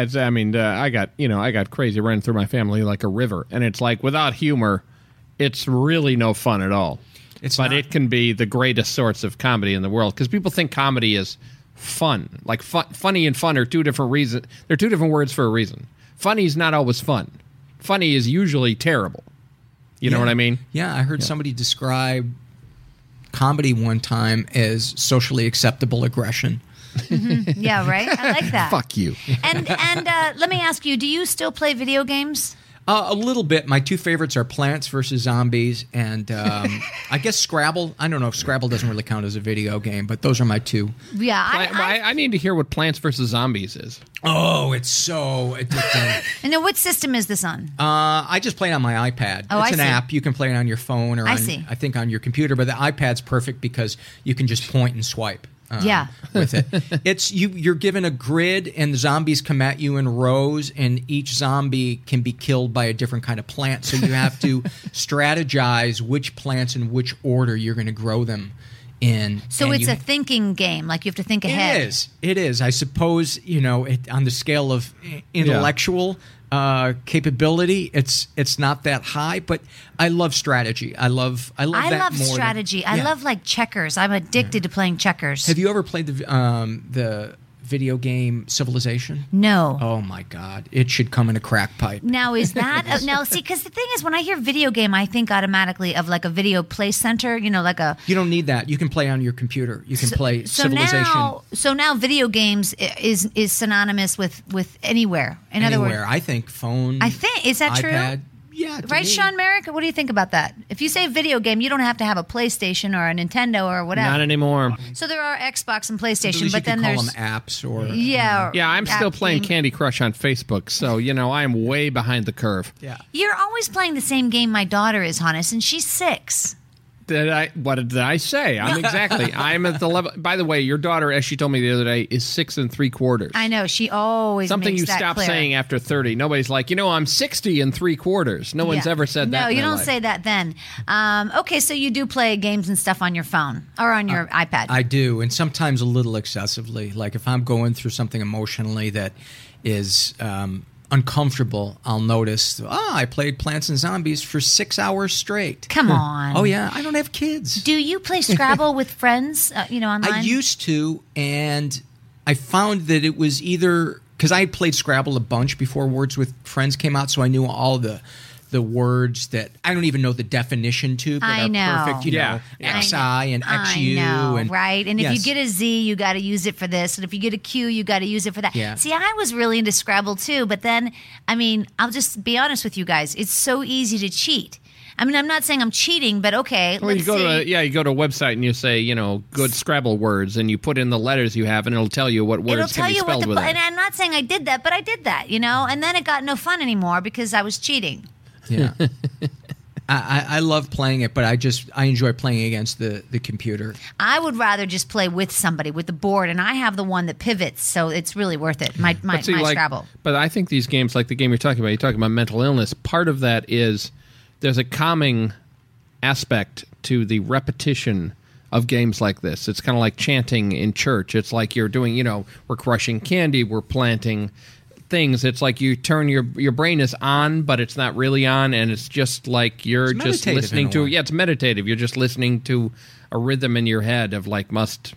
Speaker 1: I got crazy running through my family like a river, and it's like without humor, it's really no fun at all. But it can be the greatest sorts of comedy in the world because people think comedy is fun. Like funny and fun are two different reasons. They're two different words for a reason. Funny is not always fun. Funny is usually terrible. You know what I mean?
Speaker 3: Yeah, I heard somebody describe comedy one time as socially acceptable aggression.
Speaker 2: Mm-hmm. Yeah, right? I like that.
Speaker 1: Fuck you.
Speaker 2: And let me ask you, do you still play video games?
Speaker 3: A little bit. My two favorites are Plants vs. Zombies and I guess Scrabble. I don't know if Scrabble doesn't really count as a video game, but those are my two.
Speaker 2: Yeah.
Speaker 1: I need to hear what Plants vs. Zombies is.
Speaker 3: Oh, it's so addicting.
Speaker 2: And then what system is this on?
Speaker 3: I just play it on my iPad.
Speaker 2: Oh,
Speaker 3: it's an
Speaker 2: see.
Speaker 3: app. You can play it on your phone or I think on your computer, but the iPad's perfect because you can just point and swipe. With it. It's you're given a grid and the zombies come at you in rows and each zombie can be killed by a different kind of plant. So you have to strategize which plants in which order you're going to grow them in.
Speaker 2: So it's a thinking game. Like you have to think ahead.
Speaker 3: It is. I suppose, on the scale of intellectual capability, it's not that high, but I love strategy. I love that more. I love
Speaker 2: strategy. I love like checkers. I'm addicted to playing checkers.
Speaker 3: Have you ever played the video game Civilization?
Speaker 2: No.
Speaker 3: Oh my God, it should come in a crack pipe.
Speaker 2: Now is that now? See, because the thing is, when I hear video game, I think automatically of like a video play center. Like a.
Speaker 3: You don't need that. You can play on your computer. You can play Civilization.
Speaker 2: So now video games is synonymous with anywhere. In other words,
Speaker 3: I think phone.
Speaker 2: is that
Speaker 3: iPad,
Speaker 2: true?
Speaker 3: Yeah, to
Speaker 2: Right,
Speaker 3: me.
Speaker 2: Sean Merrick? What do you think about that? If you say video game, you don't have to have a PlayStation or a Nintendo or whatever.
Speaker 1: Not anymore.
Speaker 2: So there are Xbox and
Speaker 3: At
Speaker 2: PlayStation,
Speaker 3: least
Speaker 2: but
Speaker 3: you
Speaker 2: then
Speaker 3: could call
Speaker 2: there's
Speaker 3: them apps or
Speaker 2: yeah,
Speaker 1: Yeah, I'm still
Speaker 2: app
Speaker 1: playing
Speaker 2: game.
Speaker 1: Candy Crush on Facebook, so I'm way behind the curve.
Speaker 3: Yeah.
Speaker 2: You're always playing the same game my daughter is, Hannes, and she's 6.
Speaker 1: What did I say? I'm at the level. By the way, your daughter, as she told me the other day, is 6 3/4.
Speaker 2: I know she always
Speaker 1: Something
Speaker 2: makes
Speaker 1: you
Speaker 2: that
Speaker 1: stop
Speaker 2: clear.
Speaker 1: saying after 30. Nobody's like, I'm 60 3/4. No one's
Speaker 2: Yeah.
Speaker 1: ever said that.
Speaker 2: No,
Speaker 1: in
Speaker 2: you
Speaker 1: their
Speaker 2: don't
Speaker 1: life.
Speaker 2: say that then. Okay, so you do play games and stuff on your phone or on your iPad.
Speaker 3: I do, and sometimes a little excessively. Like if I'm going through something emotionally that is uncomfortable, I'll notice, I played Plants and Zombies for 6 hours straight.
Speaker 2: Come on.
Speaker 3: Oh, yeah, I don't have kids.
Speaker 2: Do you play Scrabble with friends, online?
Speaker 3: I used to, and I found that it was either because I had played Scrabble a bunch before Words with Friends came out, so I knew all the words that I don't even know the definition to, but
Speaker 2: I
Speaker 3: are
Speaker 2: know.
Speaker 3: perfect.
Speaker 1: Yeah.
Speaker 3: XI and XU.
Speaker 2: I know,
Speaker 3: and,
Speaker 2: right? And if you
Speaker 3: yes.
Speaker 2: get a Z, you got to use it for this. And if you get a Q, you got to use it for that.
Speaker 3: Yeah.
Speaker 2: See, I was really into Scrabble too, but then, I'll just be honest with you guys. It's so easy to cheat. I'm not saying I'm cheating, but okay,
Speaker 1: Well,
Speaker 2: let's
Speaker 1: you go
Speaker 2: see.
Speaker 1: you go to a website and you say, good Scrabble words, and you put in the letters you have, and it'll tell you what
Speaker 2: It'll
Speaker 1: words can
Speaker 2: tell
Speaker 1: be
Speaker 2: you what
Speaker 1: spelled
Speaker 2: the.
Speaker 1: with
Speaker 2: And
Speaker 1: it.
Speaker 2: I'm not saying I did that, but I did that, and then it got no fun anymore because I was cheating.
Speaker 3: Yeah. I love playing it, but I enjoy playing against the computer.
Speaker 2: I would rather just play with somebody with the board, and I have the one that pivots, so it's really worth it. My Scrabble.
Speaker 1: But I think these games, like the game you're talking about mental illness. Part of that is there's a calming aspect to the repetition of games like this. It's kind of like chanting in church. It's like you're doing, we're crushing candy, we're planting things. It's like you turn your brain is on, but it's not really on, and it's just like you're
Speaker 3: It's
Speaker 1: just
Speaker 3: meditative
Speaker 1: listening
Speaker 3: in a
Speaker 1: to.
Speaker 3: way.
Speaker 1: Yeah, it's meditative. You're just listening to a rhythm in your head of like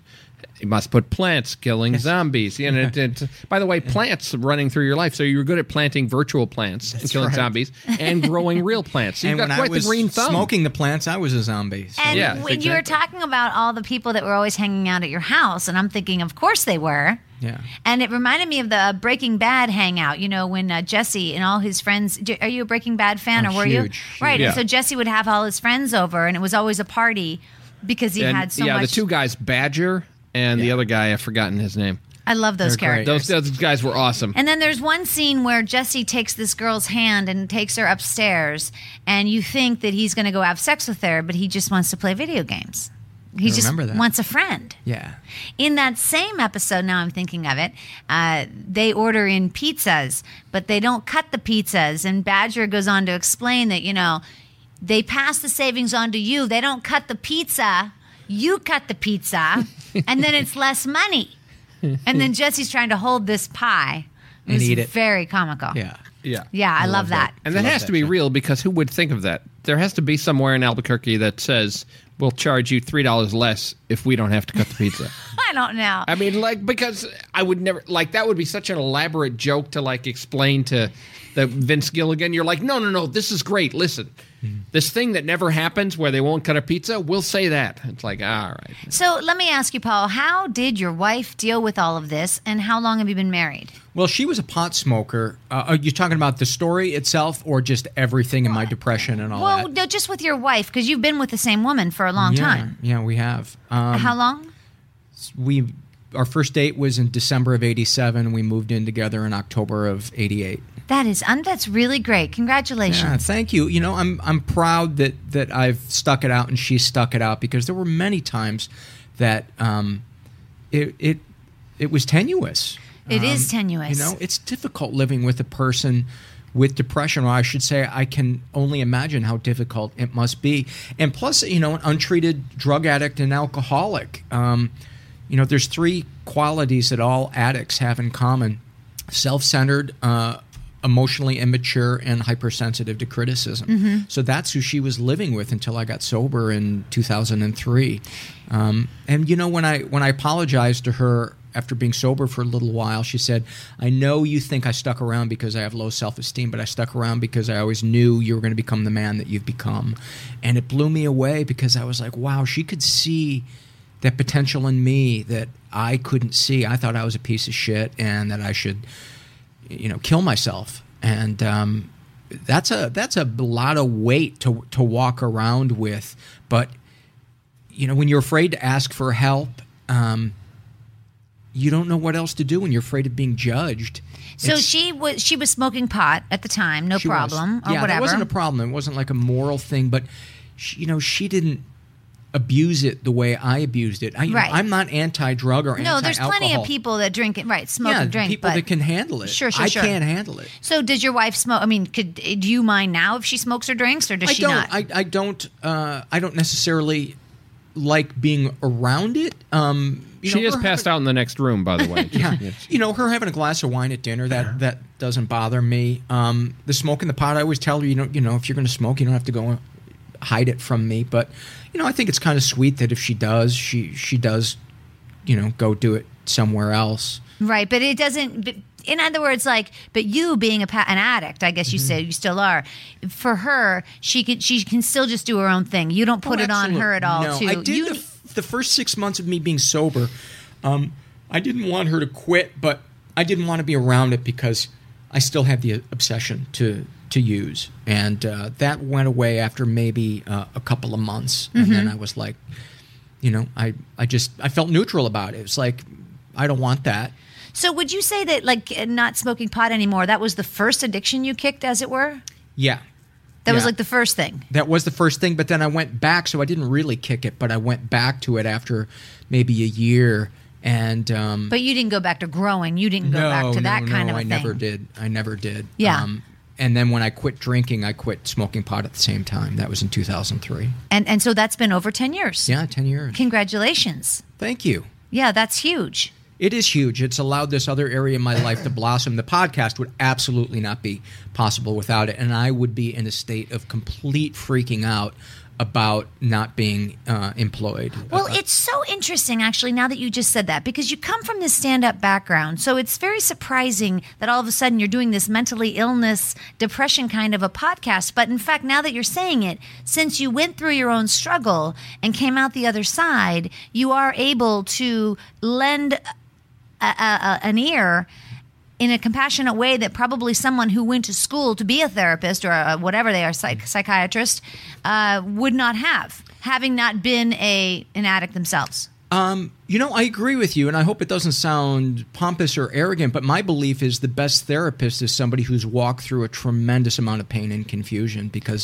Speaker 1: you must put plants killing zombies. By the way, plants running through your life. So you're good at planting virtual plants and killing
Speaker 3: right.
Speaker 1: zombies and growing real plants. So you've
Speaker 3: And
Speaker 1: got
Speaker 3: when I
Speaker 1: quite
Speaker 3: was
Speaker 1: the green thumb.
Speaker 3: smoking the plants, I was a zombie. So.
Speaker 2: And
Speaker 1: Yeah,
Speaker 2: when you were
Speaker 1: exactly.
Speaker 2: talking about all the people that were always hanging out at your house, and I'm thinking, of course they were.
Speaker 3: Yeah.
Speaker 2: And it reminded me of the Breaking Bad hangout, when Jesse and all his friends. Are you a Breaking Bad fan,
Speaker 3: Oh,
Speaker 2: or were you?
Speaker 3: huge,
Speaker 2: Right.
Speaker 1: huge.
Speaker 2: And so Jesse would have all his friends over, and it was always a party because he
Speaker 1: And,
Speaker 2: had so
Speaker 1: yeah,
Speaker 2: much.
Speaker 1: the two guys, Badger and the other guy, I've forgotten his name.
Speaker 2: I love those
Speaker 3: They're great.
Speaker 2: characters.
Speaker 1: Those guys were awesome.
Speaker 2: And then there's one scene where Jesse takes this girl's hand and takes her upstairs, and you think that he's going to go have sex with her, but he just wants to play video games. He just
Speaker 3: remember that.
Speaker 2: wants a friend.
Speaker 3: Yeah.
Speaker 2: In that same episode, now I'm thinking of it, they order in pizzas, but they don't cut the pizzas. And Badger goes on to explain that, they pass the savings on to you. They don't cut the pizza. You cut the pizza, and then it's less money. And then Jesse's trying to hold this pie.
Speaker 3: And
Speaker 2: was
Speaker 3: eat it.
Speaker 2: Very comical.
Speaker 3: Yeah.
Speaker 1: Yeah.
Speaker 2: Yeah, I love that.
Speaker 1: And that
Speaker 3: Love
Speaker 1: has
Speaker 3: that
Speaker 1: to be
Speaker 3: show.
Speaker 1: real, because who would think of that? There has to be somewhere in Albuquerque that says, we'll charge you $3 less if we don't have to cut the pizza.
Speaker 2: I don't know.
Speaker 1: I mean, because I would never, that would be such an elaborate joke to, explain to the Vince Gilligan. You're like, no, this is great. Listen, this thing that never happens where they won't cut a pizza, we'll say that. It's like, all right.
Speaker 2: So let me ask you, Paul, how did your wife deal with all of this, and how long have you been married?
Speaker 3: Well, she was a pot smoker. Are you talking about the story itself or just everything in my depression and all
Speaker 2: Well,
Speaker 3: that?
Speaker 2: no, just with your wife, because you've been with the same woman for a long time.
Speaker 3: Yeah, we have.
Speaker 2: How long?
Speaker 3: Our first date was in December of '87. We moved in together in October of '88.
Speaker 2: That's really great. Congratulations.
Speaker 3: Yeah, thank you. I'm proud that I've stuck it out and she stuck it out, because there were many times that it was tenuous.
Speaker 2: It is tenuous.
Speaker 3: It's difficult living with a person with depression, or I should say, I can only imagine how difficult it must be. And plus, an untreated drug addict and alcoholic. There's three qualities that all addicts have in common: self-centered, emotionally immature, and hypersensitive to criticism. So that's who she was living with until I got sober in 2003. And when I apologized to her after being sober for a little while, she said, "I know you think I stuck around because I have low self-esteem, but I stuck around because I always knew you were going to become the man that you've become." And it blew me away, because I was like, wow, she could see that potential in me that I couldn't see. I thought I was a piece of shit and that I should kill myself. And that's a lot of weight to walk around with. But when you're afraid to ask for help, you don't know what else to do when you're afraid of being judged.
Speaker 2: So she was smoking pot at the time, no problem, or
Speaker 3: yeah,
Speaker 2: whatever.
Speaker 3: That wasn't a problem. It wasn't like a moral thing, but she didn't abuse it the way I abused it. I'm not anti-drug or anti-alcohol.
Speaker 2: No, there's plenty of people that drink it, smoke and drink.
Speaker 3: People that can handle it.
Speaker 2: Sure.
Speaker 3: I can't handle it.
Speaker 2: So does your wife smoke? I mean, do you mind now if she smokes or drinks, or does she not?
Speaker 3: I don't necessarily like being around it.
Speaker 1: She is passed out in the next room, by the way.
Speaker 3: Yeah. Her having a glass of wine at dinner, that doesn't bother me. The smoking the pot, I always tell her, if you're going to smoke, you don't have to go hide it from me. But, I think it's kind of sweet that if she does, she does, go do it somewhere else.
Speaker 2: Right, but it doesn't... In other words, but you being an addict, I guess you say you still are. For her, she can still just do her own thing. You don't put it on her at all.
Speaker 3: No, I did the first 6 months of me being sober. I didn't want her to quit, but I didn't want to be around it because I still had the obsession to use, and that went away after maybe a couple of months, and then I was like, I felt neutral about it. It's like I don't want that.
Speaker 2: So would you say that not smoking pot anymore, that was the first addiction you kicked, as it were?
Speaker 3: Yeah.
Speaker 2: That was the first thing.
Speaker 3: That was the first thing, but then I went back, so I didn't really kick it, but I went back to it after maybe a year. And
Speaker 2: but you didn't go back to growing. You didn't go back to that kind of a thing.
Speaker 3: I never did.
Speaker 2: Yeah.
Speaker 3: And then when I quit drinking, I quit smoking pot at the same time. That was in 2003.
Speaker 2: And so that's been over 10 years.
Speaker 3: Yeah, 10 years.
Speaker 2: Congratulations.
Speaker 3: Thank you.
Speaker 2: Yeah, that's huge.
Speaker 3: It is huge. It's allowed this other area of my life to blossom. The podcast would absolutely not be possible without it, and I would be in a state of complete freaking out about not being employed.
Speaker 2: Well, it's so interesting, actually, now that you just said that, because you come from this stand-up background, so it's very surprising that all of a sudden you're doing this mentally illness, depression kind of a podcast. But in fact, now that you're saying it, since you went through your own struggle and came out the other side, you are able to lend an ear in a compassionate way that probably someone who went to school to be a therapist or whatever they are, psychiatrist, would not have, having not been an addict themselves.
Speaker 3: I agree with you, and I hope it doesn't sound pompous or arrogant, but my belief is the best therapist is somebody who's walked through a tremendous amount of pain and confusion, because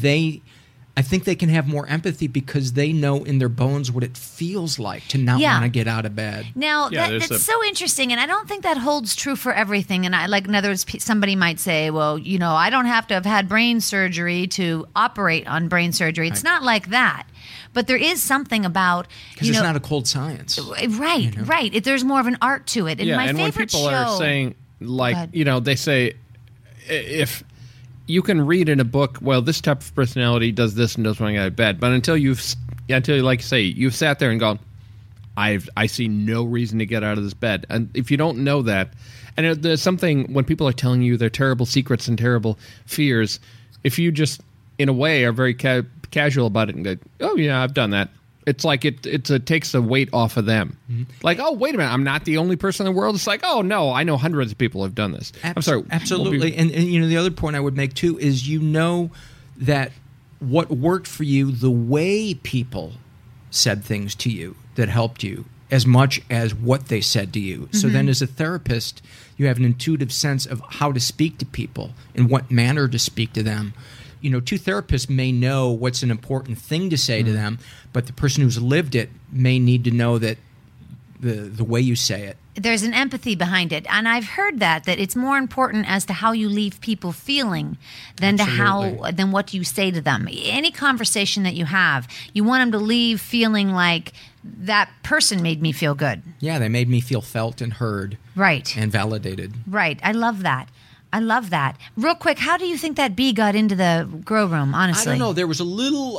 Speaker 3: I think they can have more empathy because they know in their bones what it feels like to not want to get out of bed.
Speaker 2: Now, that's so interesting, and I don't think that holds true for everything. And in other words, somebody might say, well, I don't have to have had brain surgery to operate on brain surgery. It's not like that. But there is something about...
Speaker 3: Because it's not a cold science.
Speaker 2: Right, right. There's more of an art to it. And my
Speaker 1: and
Speaker 2: favorite
Speaker 1: when people
Speaker 2: show,
Speaker 1: are saying, they say, if... You can read in a book, well, this type of personality does this and does when I get out of bed. But until like you say, you've sat there and gone, I see no reason to get out of this bed. And if you don't know that, and there's something when people are telling you their terrible secrets and terrible fears, if you just, in a way, are very casual about it and go, oh, yeah, I've done that. It's like it takes the weight off of them. Mm-hmm. Like, oh, wait a minute, I'm not the only person in the world. It's like, oh, no, I know hundreds of people have done this. I'm sorry.
Speaker 3: Absolutely. And the other point I would make, too, is that what worked for you, the way people said things to you that helped you, as much as what they said to you. Mm-hmm. So then as a therapist, you have an intuitive sense of how to speak to people, in what manner to speak to them. Two therapists may know what's an important thing to say to them, but the person who's lived it may need to know that the way you say it.
Speaker 2: There's an empathy behind it. And I've heard that it's more important as to how you leave people feeling than than what you say to them. Any conversation that you have, you want them to leave feeling like that person made me feel good.
Speaker 3: Yeah, they made me feel felt and heard.
Speaker 2: Right.
Speaker 3: And validated. Right.
Speaker 2: I love that. Real quick, how do you think that bee got into the grow room, honestly?
Speaker 3: I don't know. There was a little,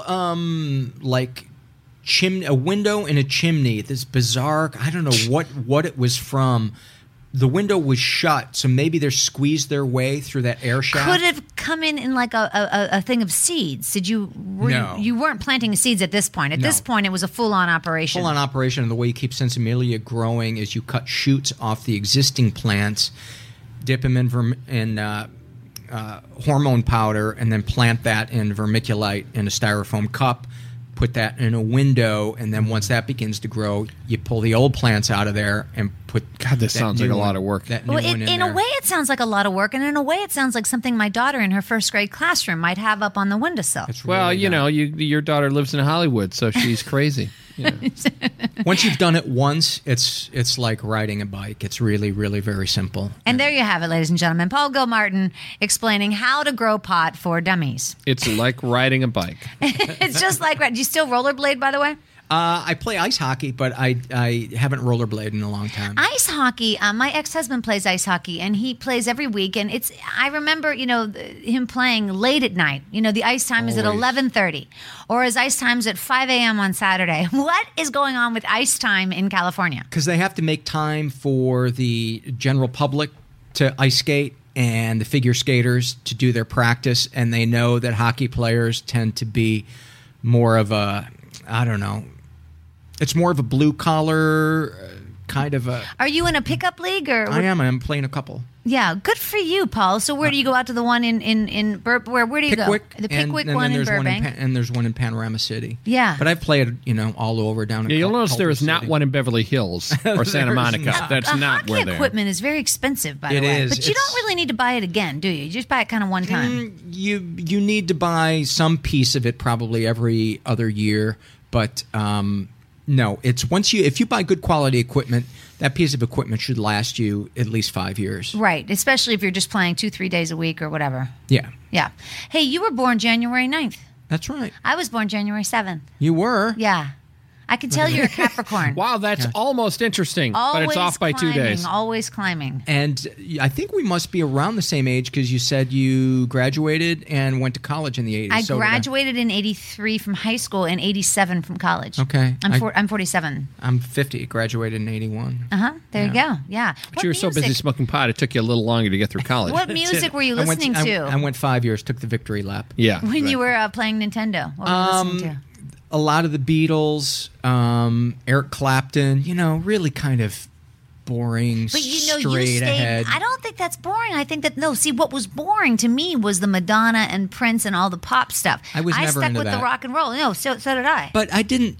Speaker 3: a window in a chimney. This bizarre, I don't know what it was from. The window was shut, so maybe they squeezed their way through that air shaft.
Speaker 2: Could have come in like a thing of seeds.
Speaker 3: No.
Speaker 2: You weren't planting seeds at this point. At this point, it was a full-on operation.
Speaker 3: Full-on operation, and the way you keep Sensimelia growing is you cut shoots off the existing plants, dip them in hormone powder and then plant that in vermiculite in a styrofoam cup, put that in a window, and then once that begins to grow, you pull the old plants out of there and put.
Speaker 1: God, this sounds like a lot of work.
Speaker 2: Well, in a way, it sounds like a lot of work, and in a way, it sounds like something my daughter in her first grade classroom might have up on the windowsill.
Speaker 1: Well, you know, your daughter lives in Hollywood, so she's crazy. You know.
Speaker 3: Once you've done it once, it's like riding a bike. It's really, really very simple.
Speaker 2: And there you have it, ladies and gentlemen. Paul Gilmartin explaining how to grow pot for dummies.
Speaker 1: It's like riding a bike.
Speaker 2: It's just like, do you still rollerblade, by the way?
Speaker 3: I play ice hockey, but I haven't rollerbladed in a long time.
Speaker 2: Ice hockey. My ex-husband plays ice hockey, and he plays every week. And I remember, him playing late at night. The ice time is at 11:30, or his ice time's at 5 a.m. on Saturday. What is going on with ice time in California?
Speaker 3: Because they have to make time for the general public to ice skate and the figure skaters to do their practice, and they know that hockey players tend to be more of a, I don't know. It's more of a blue-collar kind of a...
Speaker 2: Are you in a pickup league? Or
Speaker 3: I am. I'm playing a couple.
Speaker 2: Yeah, good for you, Paul. So where do you go out to the one in where do you
Speaker 3: Pickwick,
Speaker 2: go? The Pickwick
Speaker 3: and
Speaker 2: one
Speaker 3: then
Speaker 2: in
Speaker 3: there's
Speaker 2: Burbank.
Speaker 3: and there's one in Panorama City.
Speaker 2: Yeah.
Speaker 3: But I've played, all over down in
Speaker 1: Yeah, you'll notice there is
Speaker 3: Culver
Speaker 1: not
Speaker 3: City.
Speaker 1: one in Beverly Hills or Santa
Speaker 3: There's
Speaker 1: Monica.
Speaker 3: not.
Speaker 1: That's
Speaker 2: The
Speaker 1: not
Speaker 2: hockey
Speaker 1: where they're.
Speaker 2: equipment is very expensive, by the
Speaker 3: It
Speaker 2: way.
Speaker 3: is.
Speaker 2: But you don't really need to buy it again, do you? You just buy it kind of one time.
Speaker 3: You need to buy some piece of it probably every other year, but no, it's if you buy good quality equipment, that piece of equipment should last you at least 5 years.
Speaker 2: Right, especially if you're just playing 2-3 days a week or whatever.
Speaker 3: Yeah,
Speaker 2: Yeah. Hey, you were born January 9th.
Speaker 3: that's right.
Speaker 2: I was born January 7th.
Speaker 3: You were.
Speaker 2: Yeah. I can tell you're a Capricorn.
Speaker 1: Wow, that's almost interesting, but it's off by 2 days.
Speaker 2: Always climbing.
Speaker 3: And I think we must be around the same age because you said you graduated and went to college in the 80s.
Speaker 2: I
Speaker 3: So did
Speaker 2: graduated in 83 from high school and 87 from college.
Speaker 3: Okay.
Speaker 2: I'm 47.
Speaker 3: I'm 50, graduated in 81.
Speaker 2: There you go. Yeah.
Speaker 1: But you were so busy smoking pot, it took you a little longer to get through college.
Speaker 2: What music were you listening to?
Speaker 3: I went 5 years, took the victory lap.
Speaker 1: Yeah.
Speaker 2: When you were playing Nintendo? What were you listening to?
Speaker 3: A lot of the Beatles, Eric Clapton, really kind of boring,
Speaker 2: But you
Speaker 3: straight
Speaker 2: stayed.
Speaker 3: ahead.
Speaker 2: I don't think that's boring. I think that see, what was boring to me was the Madonna and Prince and all the pop stuff.
Speaker 3: I was never
Speaker 2: stuck
Speaker 3: into
Speaker 2: with
Speaker 3: that.
Speaker 2: the rock and roll. No, so did I.
Speaker 3: But I didn't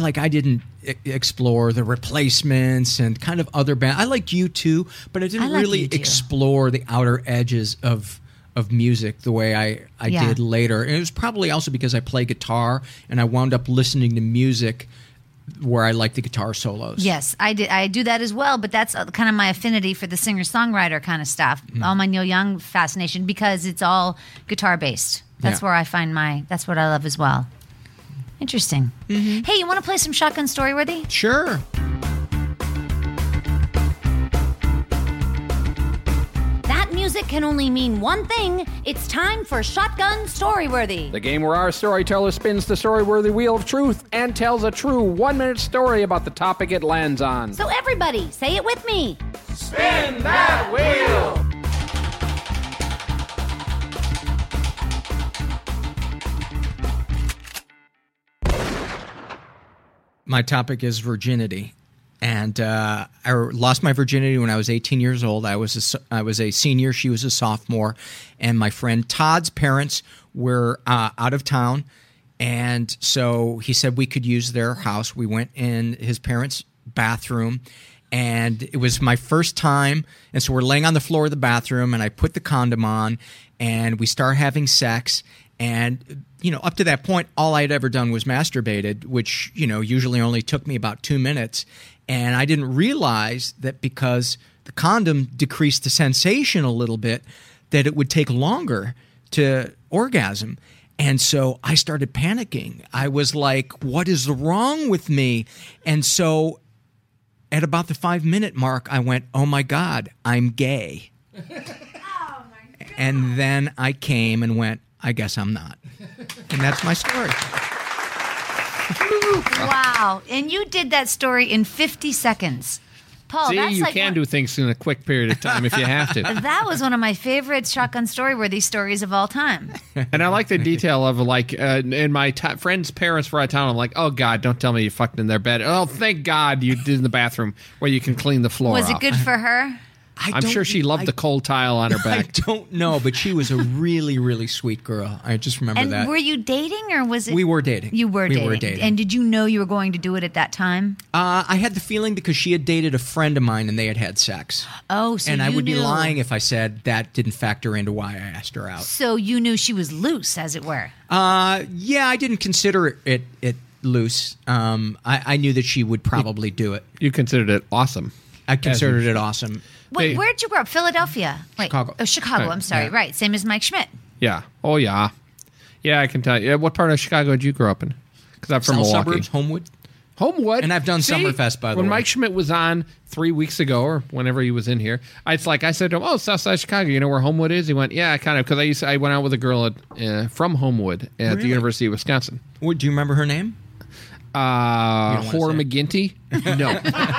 Speaker 3: explore the Replacements and kind of other bands. I liked U2, but I didn't
Speaker 2: like
Speaker 3: really
Speaker 2: U2.
Speaker 3: explore the outer edges of music the way I
Speaker 2: Yeah.
Speaker 3: did later. And it was probably also because I play guitar and I wound up listening to music where I like the guitar solos.
Speaker 2: Yes, I did. I do that as well, but that's kind of my affinity for the singer-songwriter kind of stuff.
Speaker 3: Mm-hmm.
Speaker 2: All my Neil Young fascination because it's all guitar-based. That's
Speaker 3: Yeah.
Speaker 2: where I find that's what I love as well. Interesting.
Speaker 3: Mm-hmm.
Speaker 2: Hey, you want to play some Shotgun Storyworthy?
Speaker 3: Sure.
Speaker 6: That music can only mean one thing. It's time for Shotgun Storyworthy.
Speaker 1: The game where our storyteller spins the story-worthy wheel of truth and tells a true 1-minute story about the topic it lands on.
Speaker 6: So everybody, say it with me.
Speaker 1: Spin that wheel!
Speaker 3: My topic is virginity. And I lost my virginity when I was 18 years old. I was a senior. She was a sophomore. And my friend Todd's parents were out of town. And so he said we could use their house. We went in his parents' bathroom. And it was my first time. And so we're laying on the floor of the bathroom. And I put the condom on. And we start having sex. And, up to that point, all I'd ever done was masturbated, which, usually only took me about 2 minutes. And I didn't realize that because the condom decreased the sensation a little bit, that it would take longer to orgasm. And so I started panicking. I was like, what is wrong with me? And so at about the 5-minute mark, I went, oh my God, I'm gay. And then I came and went, I guess I'm not. And that's my story.
Speaker 2: Wow. And you did that story in 50 seconds. Paul,
Speaker 1: See,
Speaker 2: that's
Speaker 1: you
Speaker 2: like
Speaker 1: can do things in a quick period of time if you have to.
Speaker 2: That was one of my favorite Shotgun Storyworthy stories of all time.
Speaker 1: And I like the detail of in my friend's parents were out of town. I'm like, oh God, don't tell me you fucked in their bed. Oh, thank God you did in the bathroom where you can clean the floor
Speaker 2: Was it
Speaker 1: off.
Speaker 2: good for her?
Speaker 1: I'm sure she loved the cold tile on her
Speaker 3: I
Speaker 1: back.
Speaker 3: don't know, but she was a really, really sweet girl. I just remember
Speaker 2: And
Speaker 3: that.
Speaker 2: were you dating, or was it?
Speaker 3: We were dating.
Speaker 2: You were dating.
Speaker 3: We were dating.
Speaker 2: And did you know you were going to do it at that time?
Speaker 3: I had the feeling because she had dated a friend of mine and they had had sex.
Speaker 2: Oh, so
Speaker 3: And I
Speaker 2: you
Speaker 3: would
Speaker 2: knew.
Speaker 3: be lying if I said that didn't factor into why I asked her out.
Speaker 2: So you knew she was loose, as it were.
Speaker 3: Yeah, I didn't consider it loose. I knew that she would probably do it.
Speaker 1: You considered it awesome.
Speaker 3: I considered it awesome.
Speaker 2: Wait,
Speaker 1: They-
Speaker 2: where'd you grow up? Philadelphia. Wait,
Speaker 3: Chicago.
Speaker 2: Oh, Chicago.
Speaker 1: Right,
Speaker 2: I'm sorry.
Speaker 3: yeah.
Speaker 2: Right, same as Mike Schmidt.
Speaker 1: Yeah. Oh, yeah. Yeah, I can tell you. What part of Chicago did you grow up in? Because I'm from
Speaker 3: South
Speaker 1: Milwaukee.
Speaker 3: suburbs, Homewood.
Speaker 1: Homewood.
Speaker 3: And I've done Summerfest, by the
Speaker 1: when
Speaker 3: way.
Speaker 1: Mike Schmidt was on 3 weeks ago, or whenever he was in here, I said to him, "Oh, Southside Chicago. You know where Homewood is?" He went, "Yeah, kind of." Because I went out with a girl from Homewood at the
Speaker 3: Really?
Speaker 1: University of Wisconsin.
Speaker 3: Do you remember her name?
Speaker 1: Hor
Speaker 3: wanna say
Speaker 1: McGinty? No.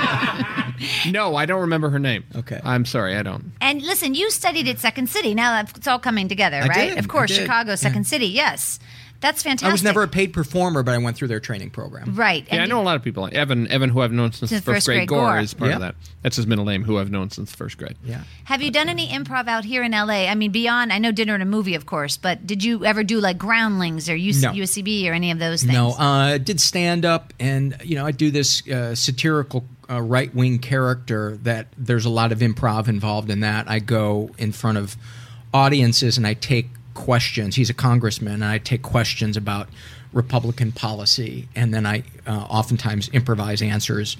Speaker 1: No, I don't remember her name.
Speaker 3: Okay.
Speaker 1: I'm sorry, I don't.
Speaker 2: And listen, you studied at Second City. Now it's all coming together,
Speaker 3: I
Speaker 2: right?
Speaker 3: did,
Speaker 2: Of course,
Speaker 3: I did.
Speaker 2: Chicago, Second City. Yes, that's fantastic.
Speaker 3: I was never a paid performer, but I went through their training program.
Speaker 2: right.
Speaker 1: Yeah, I know a lot of people. Evan, who I've known since first grade. Gore is part of
Speaker 3: Yeah.
Speaker 1: that. That's his middle name, who I've known since first grade.
Speaker 3: Yeah.
Speaker 2: Have you done any improv out here in LA? I mean, beyond, I know Dinner and a Movie, of course, but did you ever do like Groundlings or
Speaker 3: No.
Speaker 2: USCB or any of those things?
Speaker 3: No, I did stand up, and I do this satirical right wing character that there's a lot of improv involved in that. I go in front of audiences and I take questions. He's a congressman, and I take questions about Republican policy, and then I oftentimes improvise answers.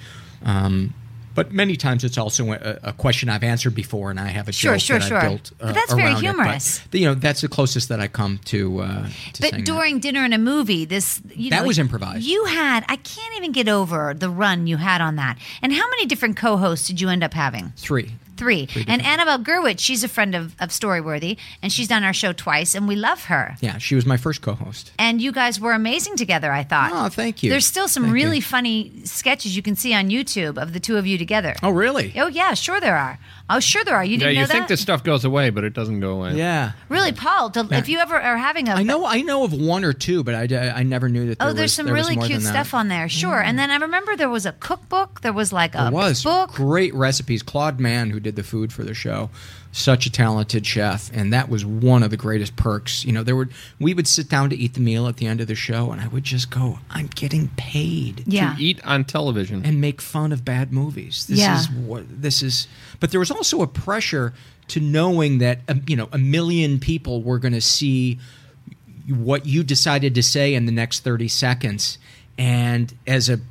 Speaker 3: But many times it's also a question I've answered before, and I have a joke that I've built
Speaker 2: But that's very
Speaker 3: around it.
Speaker 2: humorous.
Speaker 3: But, that's the closest that I come to
Speaker 2: But
Speaker 3: saying
Speaker 2: during Dinner and a Movie,
Speaker 3: That was improvised.
Speaker 2: You had, I can't even get over the run you had on that. And how many different co-hosts did you end up having?
Speaker 3: that. Three.
Speaker 2: Three. And Annabelle Gurwitch, she's a friend of Storyworthy, and she's done our show twice, and we love her.
Speaker 3: Yeah, she was my first co-host.
Speaker 2: And you guys were amazing together, I thought.
Speaker 3: Oh, thank you.
Speaker 2: There's still some
Speaker 3: Thank
Speaker 2: really
Speaker 3: you.
Speaker 2: funny sketches you can see on YouTube of the two of you together.
Speaker 3: Oh, really?
Speaker 2: Oh, yeah, sure there are. Oh, sure there are. You
Speaker 1: Yeah,
Speaker 2: didn't know
Speaker 1: you
Speaker 2: that?
Speaker 1: think this stuff goes away, but it doesn't go away.
Speaker 3: Yeah.
Speaker 2: Really, Paul, if you ever are having a...
Speaker 3: I know of one or two, but I never knew that there
Speaker 2: Oh, there's
Speaker 3: was,
Speaker 2: some
Speaker 3: there was
Speaker 2: really
Speaker 3: more
Speaker 2: cute
Speaker 3: than
Speaker 2: stuff
Speaker 3: that.
Speaker 2: on there. Sure. And then I remember there was a cookbook. There was like a
Speaker 3: There was
Speaker 2: book.
Speaker 3: great recipes. Claude Mann, who did the food for the show, such a talented chef, and that was one of the greatest perks. We would sit down to eat the meal at the end of the show, and I would just go, "I'm getting paid
Speaker 2: Yeah.
Speaker 1: To eat on television.
Speaker 3: and make fun of bad movies. This is. But there was also a pressure to knowing that a million people were going to see what you decided to say in the next 30 seconds, and as a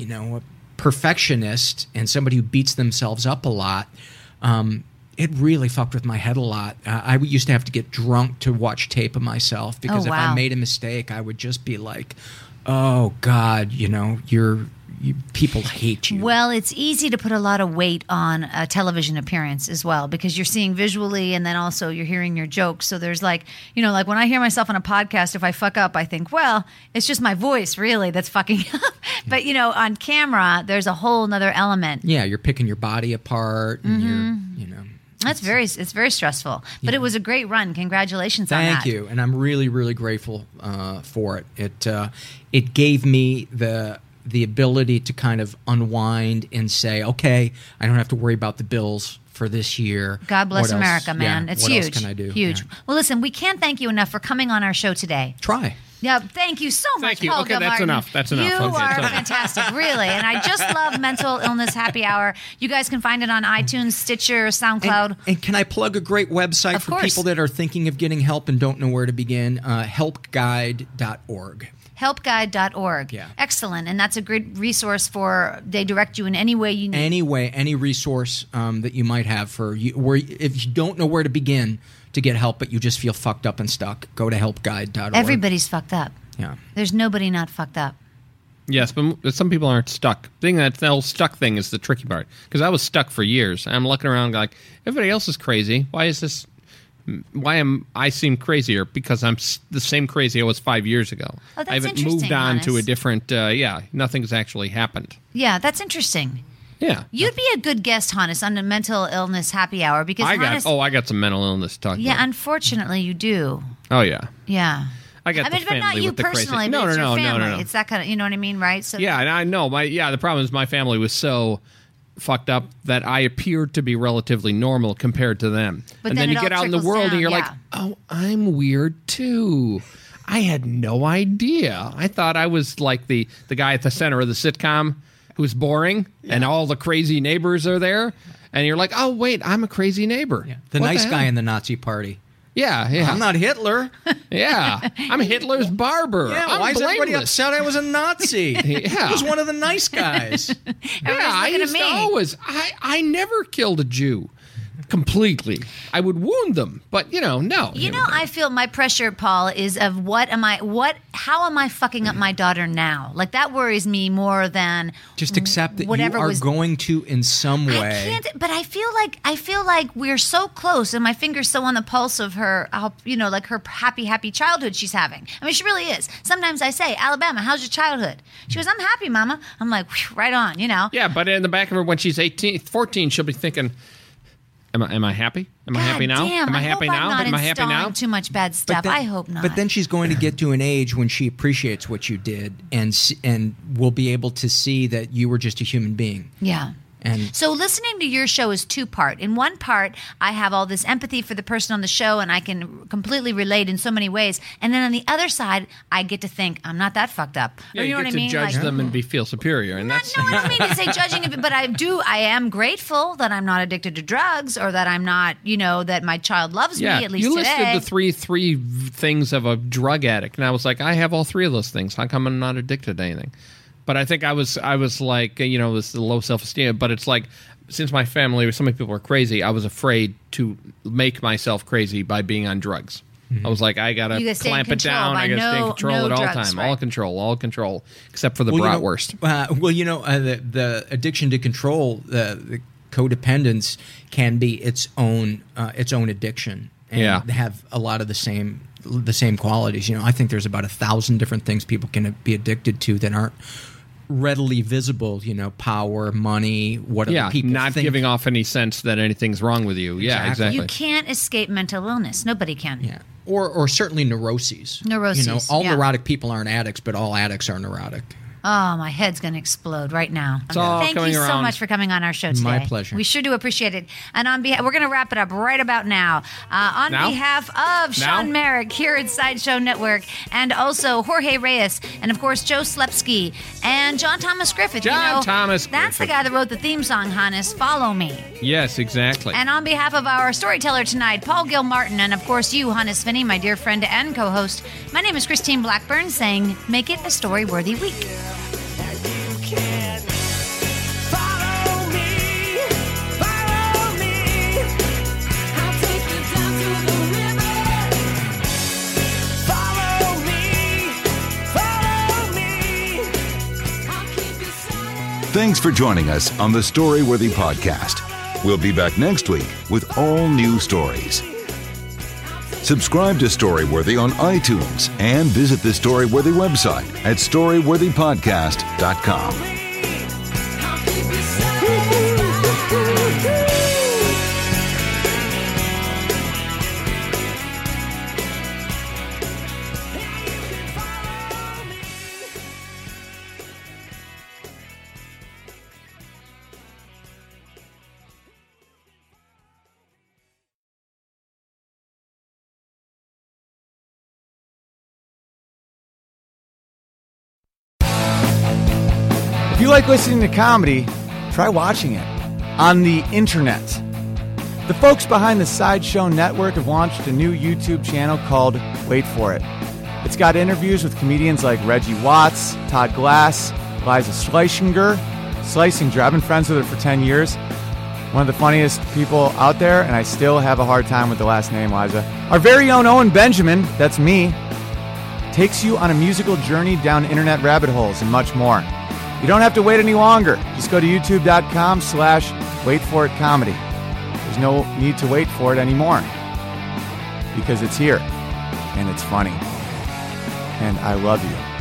Speaker 3: perfectionist and somebody who beats themselves up a lot, it really fucked with my head a lot. I used to have to get drunk to watch tape of myself because
Speaker 2: Oh,
Speaker 3: if
Speaker 2: wow.
Speaker 3: I made a mistake, I would just be like, "Oh God, people hate you."
Speaker 2: Well, it's easy to put a lot of weight on a television appearance as well because you're seeing visually and then also you're hearing your jokes. So there's like when I hear myself on a podcast, if I fuck up, I think, well, it's just my voice really that's fucking up. But, on camera, there's a whole nother element.
Speaker 3: Yeah, you're picking your body apart, and you're.
Speaker 2: It's very stressful. But it was a great run. Congratulations on that.
Speaker 3: Thank you, and I'm really, really grateful for it. It gave me the ability to kind of unwind and say, okay, I don't have to worry about the bills for this year.
Speaker 2: God bless
Speaker 3: What else-
Speaker 2: America, man.
Speaker 3: yeah,
Speaker 2: It's
Speaker 3: what
Speaker 2: huge.
Speaker 3: else can I do?
Speaker 2: Huge.
Speaker 3: Yeah.
Speaker 2: Well, listen, we can't thank you enough for coming on our show today.
Speaker 3: Try.
Speaker 2: Yeah, thank you so much,
Speaker 1: Thank you.
Speaker 2: Paul
Speaker 1: Okay, that's
Speaker 2: Gilmartin.
Speaker 1: enough. That's enough.
Speaker 2: You
Speaker 1: Okay,
Speaker 2: are
Speaker 1: so-
Speaker 2: fantastic, really. And I just love Mental Illness Happy Hour. You guys can find it on iTunes, Stitcher, SoundCloud.
Speaker 3: And can I plug a great website
Speaker 2: Of
Speaker 3: for
Speaker 2: course.
Speaker 3: people that are thinking of getting help and don't know where to begin? Helpguide.org.
Speaker 2: Helpguide.org.
Speaker 3: Yeah.
Speaker 2: Excellent. And that's a great resource they direct you in any way you need.
Speaker 3: Any resource that you might have for you, where if you don't know where to begin to get help, but you just feel fucked up and stuck, go to helpguide.org.
Speaker 2: Everybody's fucked up.
Speaker 3: Yeah.
Speaker 2: There's nobody not fucked up.
Speaker 1: Yes, but some people aren't stuck. The whole stuck thing is the tricky part. Because I was stuck for years. I'm looking around like, everybody else is crazy. Why am I seem crazier? Because I'm the same crazy I was 5 years ago.
Speaker 2: Oh, that's
Speaker 1: I haven't
Speaker 2: interesting,
Speaker 1: moved on to a
Speaker 2: Hannes.
Speaker 1: different, nothing's actually happened.
Speaker 2: Yeah, that's interesting.
Speaker 1: Yeah.
Speaker 2: You'd be a good guest, Hannes, on the Mental Illness Happy Hour because
Speaker 1: I
Speaker 2: Hannes,
Speaker 1: got some mental illness to talk
Speaker 2: yeah,
Speaker 1: about.
Speaker 2: unfortunately you do.
Speaker 1: Oh, yeah.
Speaker 2: Yeah.
Speaker 1: I got the
Speaker 2: but
Speaker 1: family
Speaker 2: not you
Speaker 1: with the crazy.
Speaker 2: personally,
Speaker 1: No,
Speaker 2: but it's
Speaker 1: no,
Speaker 2: your
Speaker 1: no,
Speaker 2: family.
Speaker 1: no.
Speaker 2: It's that kind of, you know what I mean, right? So
Speaker 1: Yeah, and I know. The problem is my family was so fucked up that I appeared to be relatively normal compared to them.
Speaker 2: But
Speaker 1: and
Speaker 2: then
Speaker 1: then you
Speaker 2: it
Speaker 1: get
Speaker 2: all
Speaker 1: out in the
Speaker 2: trickles
Speaker 1: world
Speaker 2: down,
Speaker 1: and you're
Speaker 2: yeah.
Speaker 1: like, oh, I'm weird too. I had no idea. I thought I was like the guy at the center of the sitcom who's boring and all the crazy neighbors are there. And you're like, oh, wait, I'm a crazy neighbor.
Speaker 3: Yeah. The
Speaker 1: What
Speaker 3: nice
Speaker 1: hell?
Speaker 3: guy in the Nazi party.
Speaker 1: Yeah.
Speaker 3: I'm not Hitler.
Speaker 1: Yeah. I'm Hitler's barber.
Speaker 3: Yeah,
Speaker 1: I'm
Speaker 3: why is everybody
Speaker 1: blameless.
Speaker 3: upset I was a Nazi?
Speaker 1: Yeah.
Speaker 3: I was one of the nice guys.
Speaker 1: I
Speaker 2: looking at
Speaker 1: used
Speaker 2: me.
Speaker 1: to always. I never killed a Jew completely. I would wound them, but no.
Speaker 2: You know, I feel my pressure, Paul, is of how am I fucking up my daughter now? Like, that worries me more than
Speaker 3: Just accept that
Speaker 2: whatever
Speaker 3: you are
Speaker 2: was
Speaker 3: going to, in some way.
Speaker 2: I can't, but I feel like we're so close, and my finger's so on the pulse of her, like her happy childhood she's having. I mean, she really is. Sometimes I say, Alabama, how's your childhood? She goes, I'm happy, Mama. I'm like, right on,
Speaker 1: Yeah, but in the back of her, when she's 14, she'll be thinking, Am I happy? Am I happy now?
Speaker 2: Damn,
Speaker 1: Am I happy
Speaker 2: hope
Speaker 1: now?
Speaker 2: I'm not
Speaker 1: Am I happy now?
Speaker 2: installing too much bad stuff. I hope not.
Speaker 3: But then she's going to get to an age when she appreciates what you did and will be able to see that you were just a human being.
Speaker 2: yeah.
Speaker 3: And
Speaker 2: So listening to your show is two-part. In one part, I have all this empathy for the person on the show, and I can completely relate in so many ways. And then on the other side, I get to think, I'm not that fucked up.
Speaker 1: Yeah,
Speaker 2: Or
Speaker 1: you
Speaker 2: you know
Speaker 1: get
Speaker 2: what I
Speaker 1: to
Speaker 2: mean?
Speaker 1: judge them and feel superior, and that's
Speaker 2: No, I don't mean to say judging, but I am grateful that I'm not addicted to drugs, or that I'm not, that my child loves me, at least
Speaker 1: you
Speaker 2: today.
Speaker 1: listed the three things of a drug addict, and I was like, I have all three of those things. How come I'm not addicted to anything? But I think I was like, this low self-esteem. But it's like, since my family, so many people are crazy, I was afraid to make myself crazy by being on drugs. I was like, I
Speaker 2: You
Speaker 1: gotta
Speaker 2: gotta stay in
Speaker 1: clamp it
Speaker 2: control
Speaker 1: down.
Speaker 2: by
Speaker 1: I gotta stay in control
Speaker 2: no
Speaker 1: at all
Speaker 2: drugs,
Speaker 1: time.
Speaker 2: right.
Speaker 1: All control, except for the
Speaker 3: Well,
Speaker 1: bratwurst.
Speaker 3: The addiction to control, the codependence can be its own addiction, and have a lot of the same qualities. I think there's about 1,000 different things people can be addicted to that aren't readily visible. Power, money, what other people
Speaker 1: not
Speaker 3: think.
Speaker 1: giving off any sense that anything's wrong with you. Yeah, exactly.
Speaker 2: You can't escape mental illness. Nobody can.
Speaker 3: Yeah. Or certainly neuroses.
Speaker 2: Neuroses,
Speaker 3: all
Speaker 2: yeah.
Speaker 3: neurotic people aren't addicts, but all addicts are neurotic.
Speaker 2: Oh, my head's going to explode right now.
Speaker 1: It's all
Speaker 2: Thank you
Speaker 1: coming
Speaker 2: so
Speaker 1: around.
Speaker 2: much for coming on our show today.
Speaker 3: My pleasure.
Speaker 2: We sure do appreciate it. And we're going to wrap it up right about now. On
Speaker 1: Now?
Speaker 2: behalf of Sean Merrick here at Sideshow Network, and also Jorge Reyes, and of course Joe Slepsky, and John Thomas Griffith.
Speaker 1: John Thomas
Speaker 2: That's the
Speaker 1: Griffith.
Speaker 2: guy that wrote the theme song, Hannes. Follow me.
Speaker 1: Yes, exactly.
Speaker 2: And on behalf of our storyteller tonight, Paul Gilmartin, and of course you, Hannes Finney, my dear friend and co-host, my name is Christine Blackburn, saying, make it a story-worthy week.
Speaker 4: Thanks for joining us on the Storyworthy Podcast. We'll be back next week with all new stories. Subscribe to Storyworthy on iTunes and visit the Storyworthy website at storyworthypodcast.com.
Speaker 7: If you like listening to comedy, try watching it on the internet. The folks behind the Sideshow Network have launched a new YouTube channel called Wait For It. It's got interviews with comedians like Reggie Watts, Todd Glass, Liza Schlesinger. I've been friends with her for 10 years. One of the funniest people out there, and I still have a hard time with the last name, Liza. Our very own Owen Benjamin, that's me, takes you on a musical journey down internet rabbit holes and much more. You don't have to wait any longer. Just go to youtube.com/waitforitcomedy. There's no need to wait for it anymore because it's here and it's funny. And I love you.